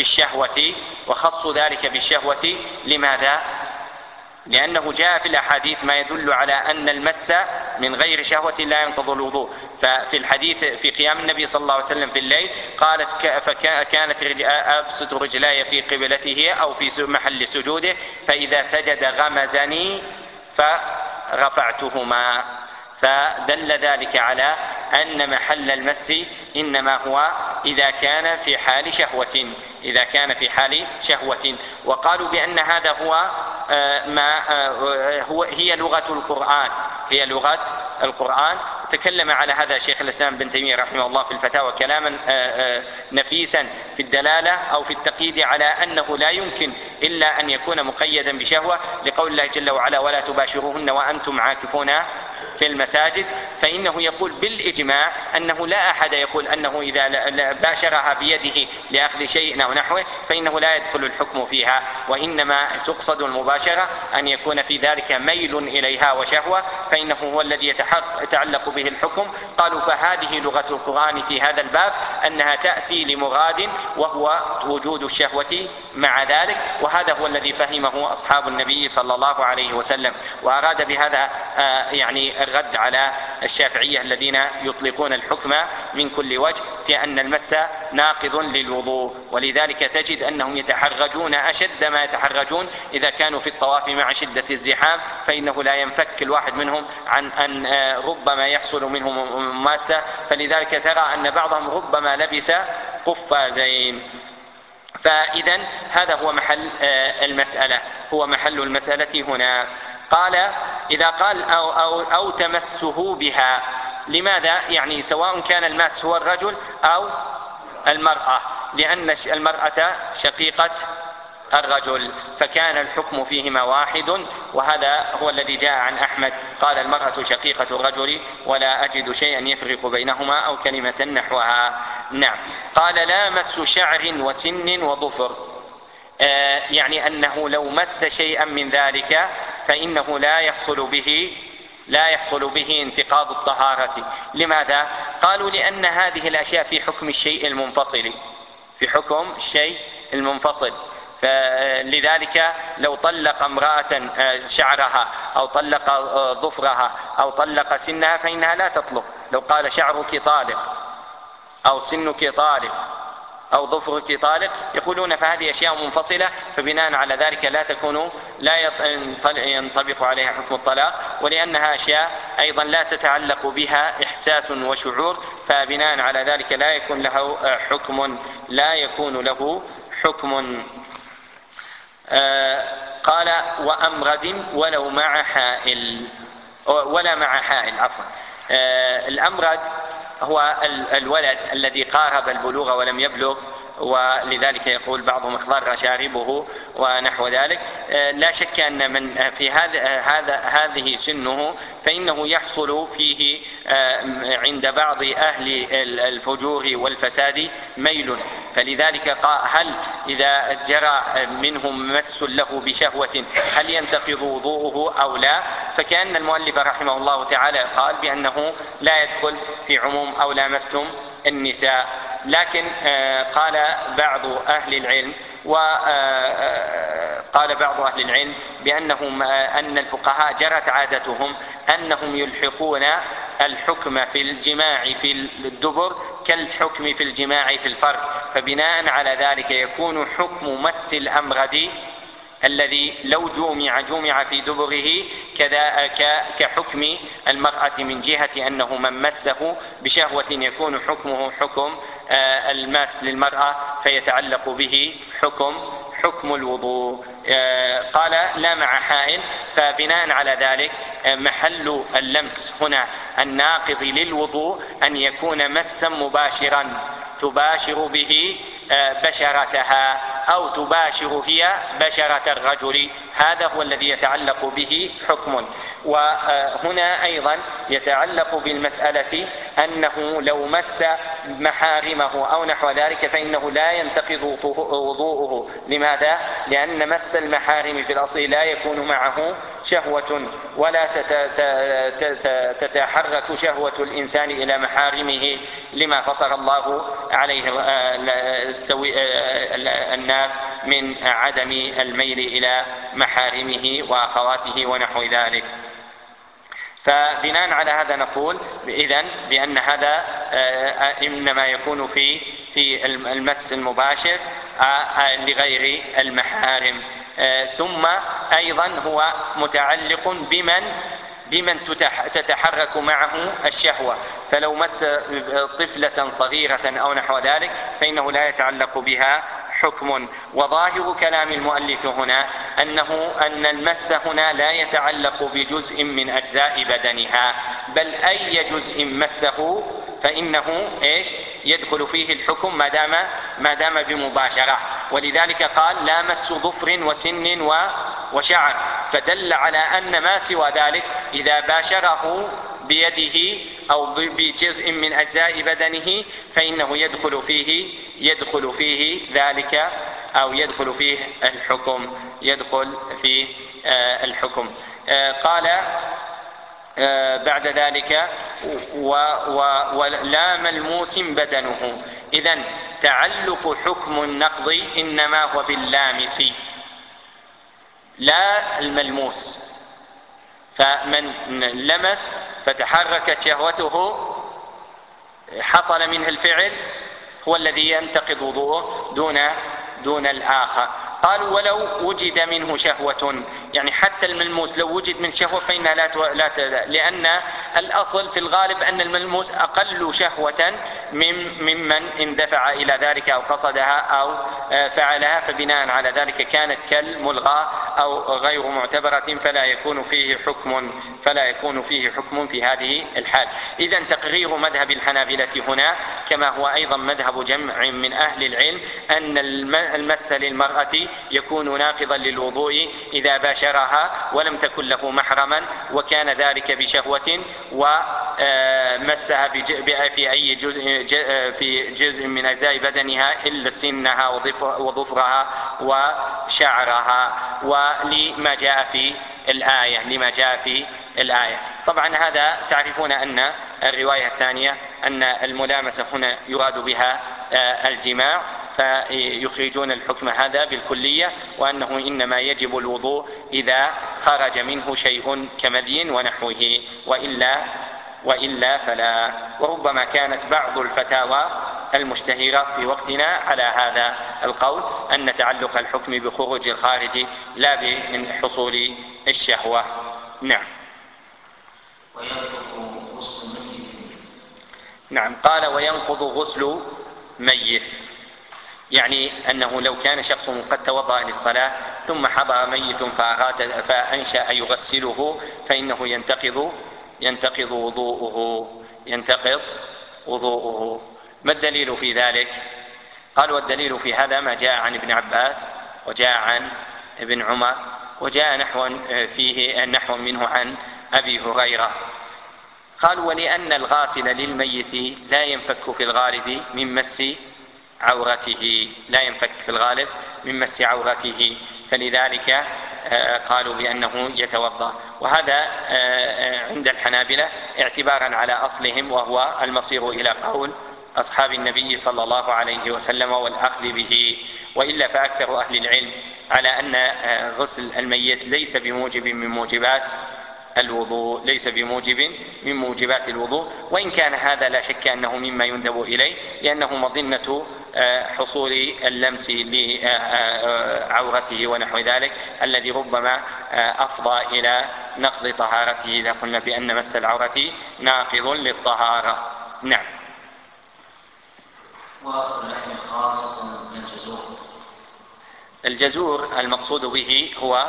بالشهوة. لماذا؟ لأنه جاء في الأحاديث ما يدل على أن المس من غير شهوة لا ينقض الوضوء. ففي الحديث في قيام النبي صلى الله عليه وسلم في الليل قالت فكانت أبسط رجلاي في قبلته أو في محل سجوده، فإذا سجد غمزني فرفعتهما. فدل ذلك على أن محل المس إنما هو إذا كان في حال شهوة. وقالوا بأن هذا هي لغة القرآن. تكلم على هذا شيخ الإسلام ابن تيمية رحمه الله في الفتاوى كلاما نفيسا في الدلالة أو في التقييد على أنه لا يمكن إلا أن يكون مقيدا بشهوة، لقول الله جل وعلا ولا تباشروهن وأنتم عاكفون في المساجد. فإنه يقول بالإجماع أنه لا أحد يقول أنه إذا باشرها بيده لأخذ شيء أو نحوه فإنه لا يدخل الحكم فيها، وإنما تقصد المباشرة أن يكون في ذلك ميل إليها وشهوة، فإنه هو الذي يتعلق به الحكم. قالوا فهذه لغة القرآن في هذا الباب أنها تأتي لمراد وهو وجود الشهوة مع ذلك، وهذا هو الذي فهمه أصحاب النبي صلى الله عليه وسلم. وأراد بهذا يعني الرد على الشافعية الذين يطلقون الحكم من كل وجه في أن المس ناقض للوضوء. ولذلك تجد أنهم يتحرجون أشد ما يتحرجون إذا كانوا في الطواف مع شدة الزحام، فإنه لا ينفك الواحد منهم عن أن ربما يحصل منهم ماسة. فلذلك ترى أن بعضهم ربما لبس قفازين. فإذا هذا هو محل المسألة هنا. قال إذا قال أو تمسه بها، لماذا؟ يعني سواء كان الماس هو الرجل أو المرأة، لأن المرأة شقيقة الرجل، فكان الحكم فيهما واحد. وهذا هو الذي جاء عن أحمد قال المرأة شقيقة الرجل ولا أجد شيئا يفرق بينهما أو كلمة نحوها. نعم. قال لا مس شعر وسن وظفر، يعني أنه لو مس شيئا من ذلك فإنه لا يحصل به انتقاض الطهارة. لماذا؟ قالوا لأن هذه الأشياء في حكم الشيء المنفصل. فلذلك لو طلق امرأة شعرها أو طلق ظفرها أو طلق سنها فإنها لا تطلق. لو قال شعرك طالق أو سنك طالق أو ظفرك طالق يقولون فهذه أشياء منفصلة، فبناء على ذلك لا ينطبق عليها حكم الطلاق، ولأنها أشياء أيضا لا تتعلق بها إحساس وشعور، فبناء على ذلك لا يكون له حكم. قال وأمرد ولا مع حائل. الأمرد هو الولد الذي قارب البلوغ ولم يبلغ ولذلك يقول بعضهم اخضر شاربه ونحو ذلك. لا شك أن من في هذه سنه فإنه يحصل فيه عند بعض أهل الفجور والفساد ميل، فلذلك هل إذا جرى منهم مس له بشهوة هل ينتقض وضوءه أو لا؟ فكأن المؤلف رحمه الله تعالى قال بأنه لا يدخل في عموم أو لامستم النساء. لكن قال بعض أهل العلم أن الفقهاء جرت عادتهم أنهم يلحقون الحكم في الجماع في الدبر كالحكم في الجماع في الفرج، فبناء على ذلك يكون حكم مس الأمغد الذي لو جمع في دبره كحكم المرأة من جهة أنه من مسه بشهوة يكون حكمه حكم الماس للمرأة فيتعلق به حكم الوضوء. قال لا مع حائل، فبناء على ذلك محل اللمس هنا الناقض للوضوء أن يكون مسا مباشرا تباشر به بشرتها أو تباشر هي بشرة الرجل، هذا هو الذي يتعلق به حكم. وهنا أيضا يتعلق بالمسألة أنه لو مس محارمه أو نحو ذلك فإنه لا ينتقض وضوءه. لماذا؟ لأن مس المحارم في الأصل لا يكون معه شهوة ولا تتحرك شهوة الإنسان إلى محارمه لما فطر الله عليه الناس من عدم الميل إلى محارمه وأخواته ونحو ذلك. فبناء على هذا نقول إذن بأن هذا إنما يكون في المس المباشر لغير المحارم. ثم أيضا هو متعلق بمن تتحرك معه الشهوة، فلو مس طفلة صغيرة أو نحو ذلك فإنه لا يتعلق بها حكم. وظاهر كلام المؤلف هنا أن المس هنا لا يتعلق بجزء من أجزاء بدنها، بل أي جزء مسه فإنه يدخل فيه الحكم ما دام بمباشرة. ولذلك قال لا مس ظفر وسن وشعر، فدل على أن ما سوى ذلك إذا باشره بيده أو بجزء من أجزاء بدنه فإنه يدخل فيه ذلك أو يدخل فيه الحكم. قال بعد ذلك ولا ملموس بدنه. إذن تعلق حكم النقض إنما هو باللامس لا الملموس، فمن لمس فتحركت شهوته حصل منه الفعل هو الذي ينتقض وضوءه دون الآخر. قالوا ولو وجد منه شهوة، يعني حتى الملموس لو وجد من شهوة فإنها لا لأن الأصل في الغالب أن الملموس أقل شهوة ممن اندفع إلى ذلك أو قصدها أو فعلها، فبناء على ذلك كانت كالملغى أو غير معتبرة فلا يكون فيه حكم في هذه الحال. إذن تقرير مذهب الحنابلة هنا كما هو أيضا مذهب جمع من أهل العلم أن المس للمرأة يكون ناقضا للوضوء إذا باشرها ولم تكن له محرما وكان ذلك بشهوة ومسها في جزء من أجزاء بدنها إلا سنها وظفرها وشعرها، ولما جاء في الآية. طبعا هذا تعرفون أن الرواية الثانية أن الملامسة هنا يراد بها الجماع، فيخرجون الحكم هذا بالكلية، وأنه إنما يجب الوضوء إذا خرج منه شيء كمذي ونحوه، وإلا فلا. وربما كانت بعض الفتاوى المشتهرة في وقتنا على هذا القول أن تعلق الحكم بخروج الخارج لا بحصول الشهوة. نعم. نعم. قال وينقض غسل ميت، يعني أنه لو كان شخص قد توضأ للصلاة ثم حضر ميت فأنشأ يغسله فإنه ينتقض وضوءه. ما الدليل في ذلك؟ قال والدليل في هذا ما جاء عن ابن عباس وجاء عن ابن عمر وجاء نحو منه عن أبي هريرة. قالوا ولأن الغاسل للميت لا ينفك في الغالب من مس عورته فلذلك قالوا بأنه يتوضأ. وهذا عند الحنابلة اعتبارا على أصلهم وهو المصير إلى قول أصحاب النبي صلى الله عليه وسلم والأخذ به. وإلا فأكثر أهل العلم على أن غسل الميت ليس بموجب من موجبات الوضوء، وإن كان هذا لا شك أنه مما يندب إليه، لأنه مظنة حصول اللمس لعورته ونحو ذلك الذي ربما أفضى إلى نقض طهارته إذا قلنا بأن مس العورة ناقض للطهارة. نعم. واللحم خاصة من الجزور المقصود به هو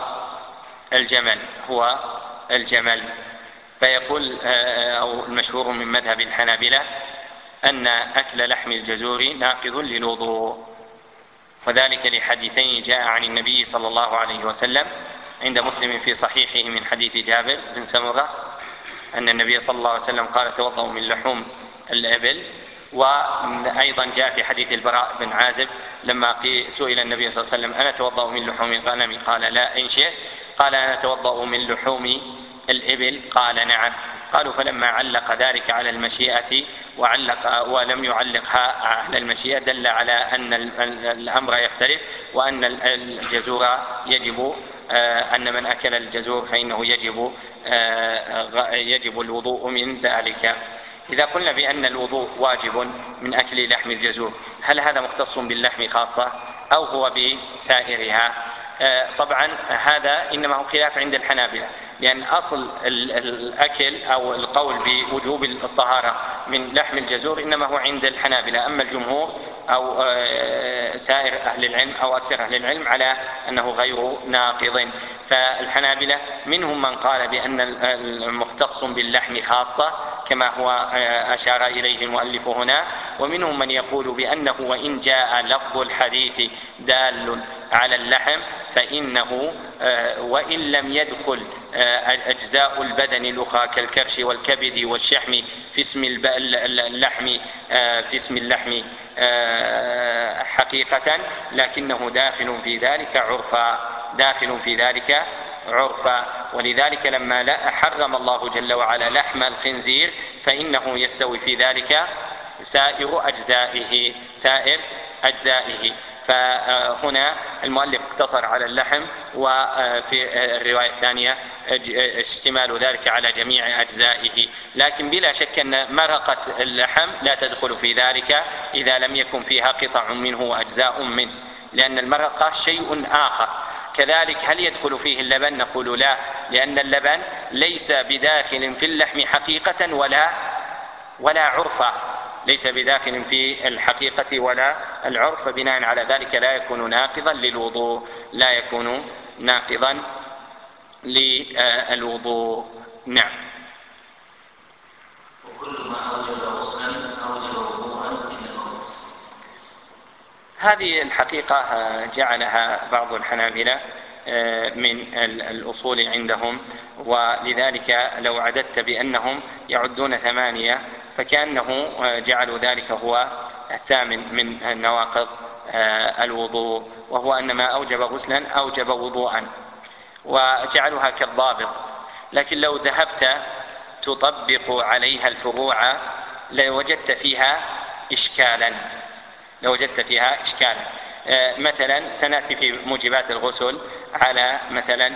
الجمل. فيقول أو المشهور من مذهب الحنابلة أن أكل لحم الجزور ناقض للوضوء، وذلك لحديثين جاء عن النبي صلى الله عليه وسلم عند مسلم في صحيحه من حديث جابر بن سمرة أن النبي صلى الله عليه وسلم قال توضأوا من لحوم الإبل. وأيضا جاء في حديث البراء بن عازب لما سئل النبي صلى الله عليه وسلم أنا أتوضأ من لحوم الغنم قال لا إن شئت، قال أنا أتوضأ من لحوم الإبل قال نعم. قالوا فلما علق ذلك على المشيئة ولم يعلقها على المشيئة دل على أن الأمر يختلف، وأن الجزور يجب أن من أكل الجزور فإنه يجب الوضوء من ذلك. إذا قلنا بأن الوضوء واجب من أكل لحم الجزور، هل هذا مختص باللحم خاصة أو هو بسائرها؟ طبعا هذا إنما هو خلاف عند الحنابلة، لأن أصل الأكل أو القول بوجوب الطهارة من لحم الجزور إنما هو عند الحنابلة. أما الجمهور أو سائر أهل العلم أو أكثر أهل العلم على أنه غير ناقض. فالحنابلة منهم من قال بأن المختص باللحم خاصة كما هو أشار إليه المؤلف هنا، ومنهم من يقول بأنه وإن جاء لفظ الحديث دال على اللحم فإنه وإن لم يدخل أجزاء البدن الأخرى كالكرش والكبد والشحم في اسم اللحم حقيقة، لكنه داخل في ذلك عرفا. ولذلك لما حرم الله جل وعلا لحم الخنزير فإنه يستوي في ذلك سائر أجزائه. فهنا المؤلف اقتصر على اللحم، وفي الرواية الثانية اشتمال ذلك على جميع أجزائه. لكن بلا شك أن مرقة اللحم لا تدخل في ذلك إذا لم يكن فيها قطع منه وأجزاء منه، لأن المرقة شيء آخر. كذلك هل يدخل فيه اللبن؟ نقول لا، لأن اللبن ليس بداخل في اللحم حقيقة ولا عرفا، ليس بداخل في الحقيقة ولا العرف، فبناء على ذلك لا يكون ناقضا للوضوء، نعم. وكل ما أوجب غسلا أوجب وضوءا من الموت. هذه الحقيقة جعلها بعض الحنابلة من الأصول عندهم، ولذلك لو عددت بأنهم يعدون 8 فكأنه جعلوا ذلك هو الثامن من نواقض الوضوء، وهو أن ما أوجب غسلا أوجب وضوءا، وجعلوها كالضابط. لكن لو ذهبت تطبق عليها الفروع لوجدت فيها إشكالا. مثلا سنأتي في موجبات الغسل على مثلا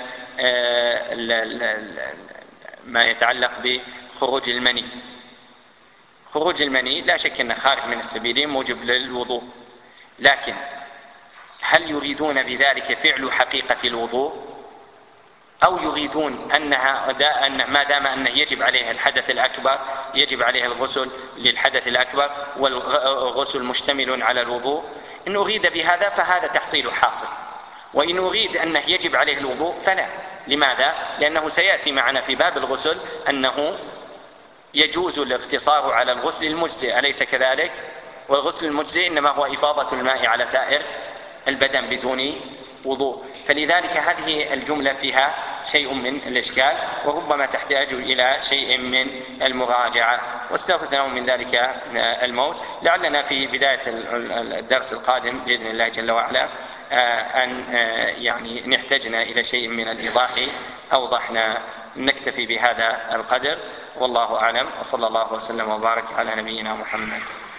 ما يتعلق بخروج المني. خروج المني لا شك أنه خارج من السبيلين موجب للوضوء، لكن هل يريدون بذلك فعل حقيقة الوضوء، أو يريدون أن ما دام أنه يجب عليه الحدث الأكبر يجب عليه الغسل للحدث الأكبر والغسل مشتمل على الوضوء؟ إن أريد بهذا فهذا تحصيل حاصل، وإن أريد أنه يجب عليه الوضوء فلا. لماذا؟ لأنه سيأتي معنا في باب الغسل أنه يجوز الاقتصار على الغسل المجزئ، أليس كذلك؟ والغسل المجزئ إنما هو إفاضة الماء على سائر البدن بدون وضوء. فلذلك هذه الجملة فيها شيء من الإشكال، وربما تحتاج إلى شيء من المراجعة، واستثنوا من ذلك الموت. لعلنا في بداية الدرس القادم بإذن الله جل وعلا أن يعني نحتاجنا إلى شيء من الإيضاح أوضحنا. نكتفي بهذا القدر، والله أعلم، وصلى الله وسلم وبارك على نبينا محمد.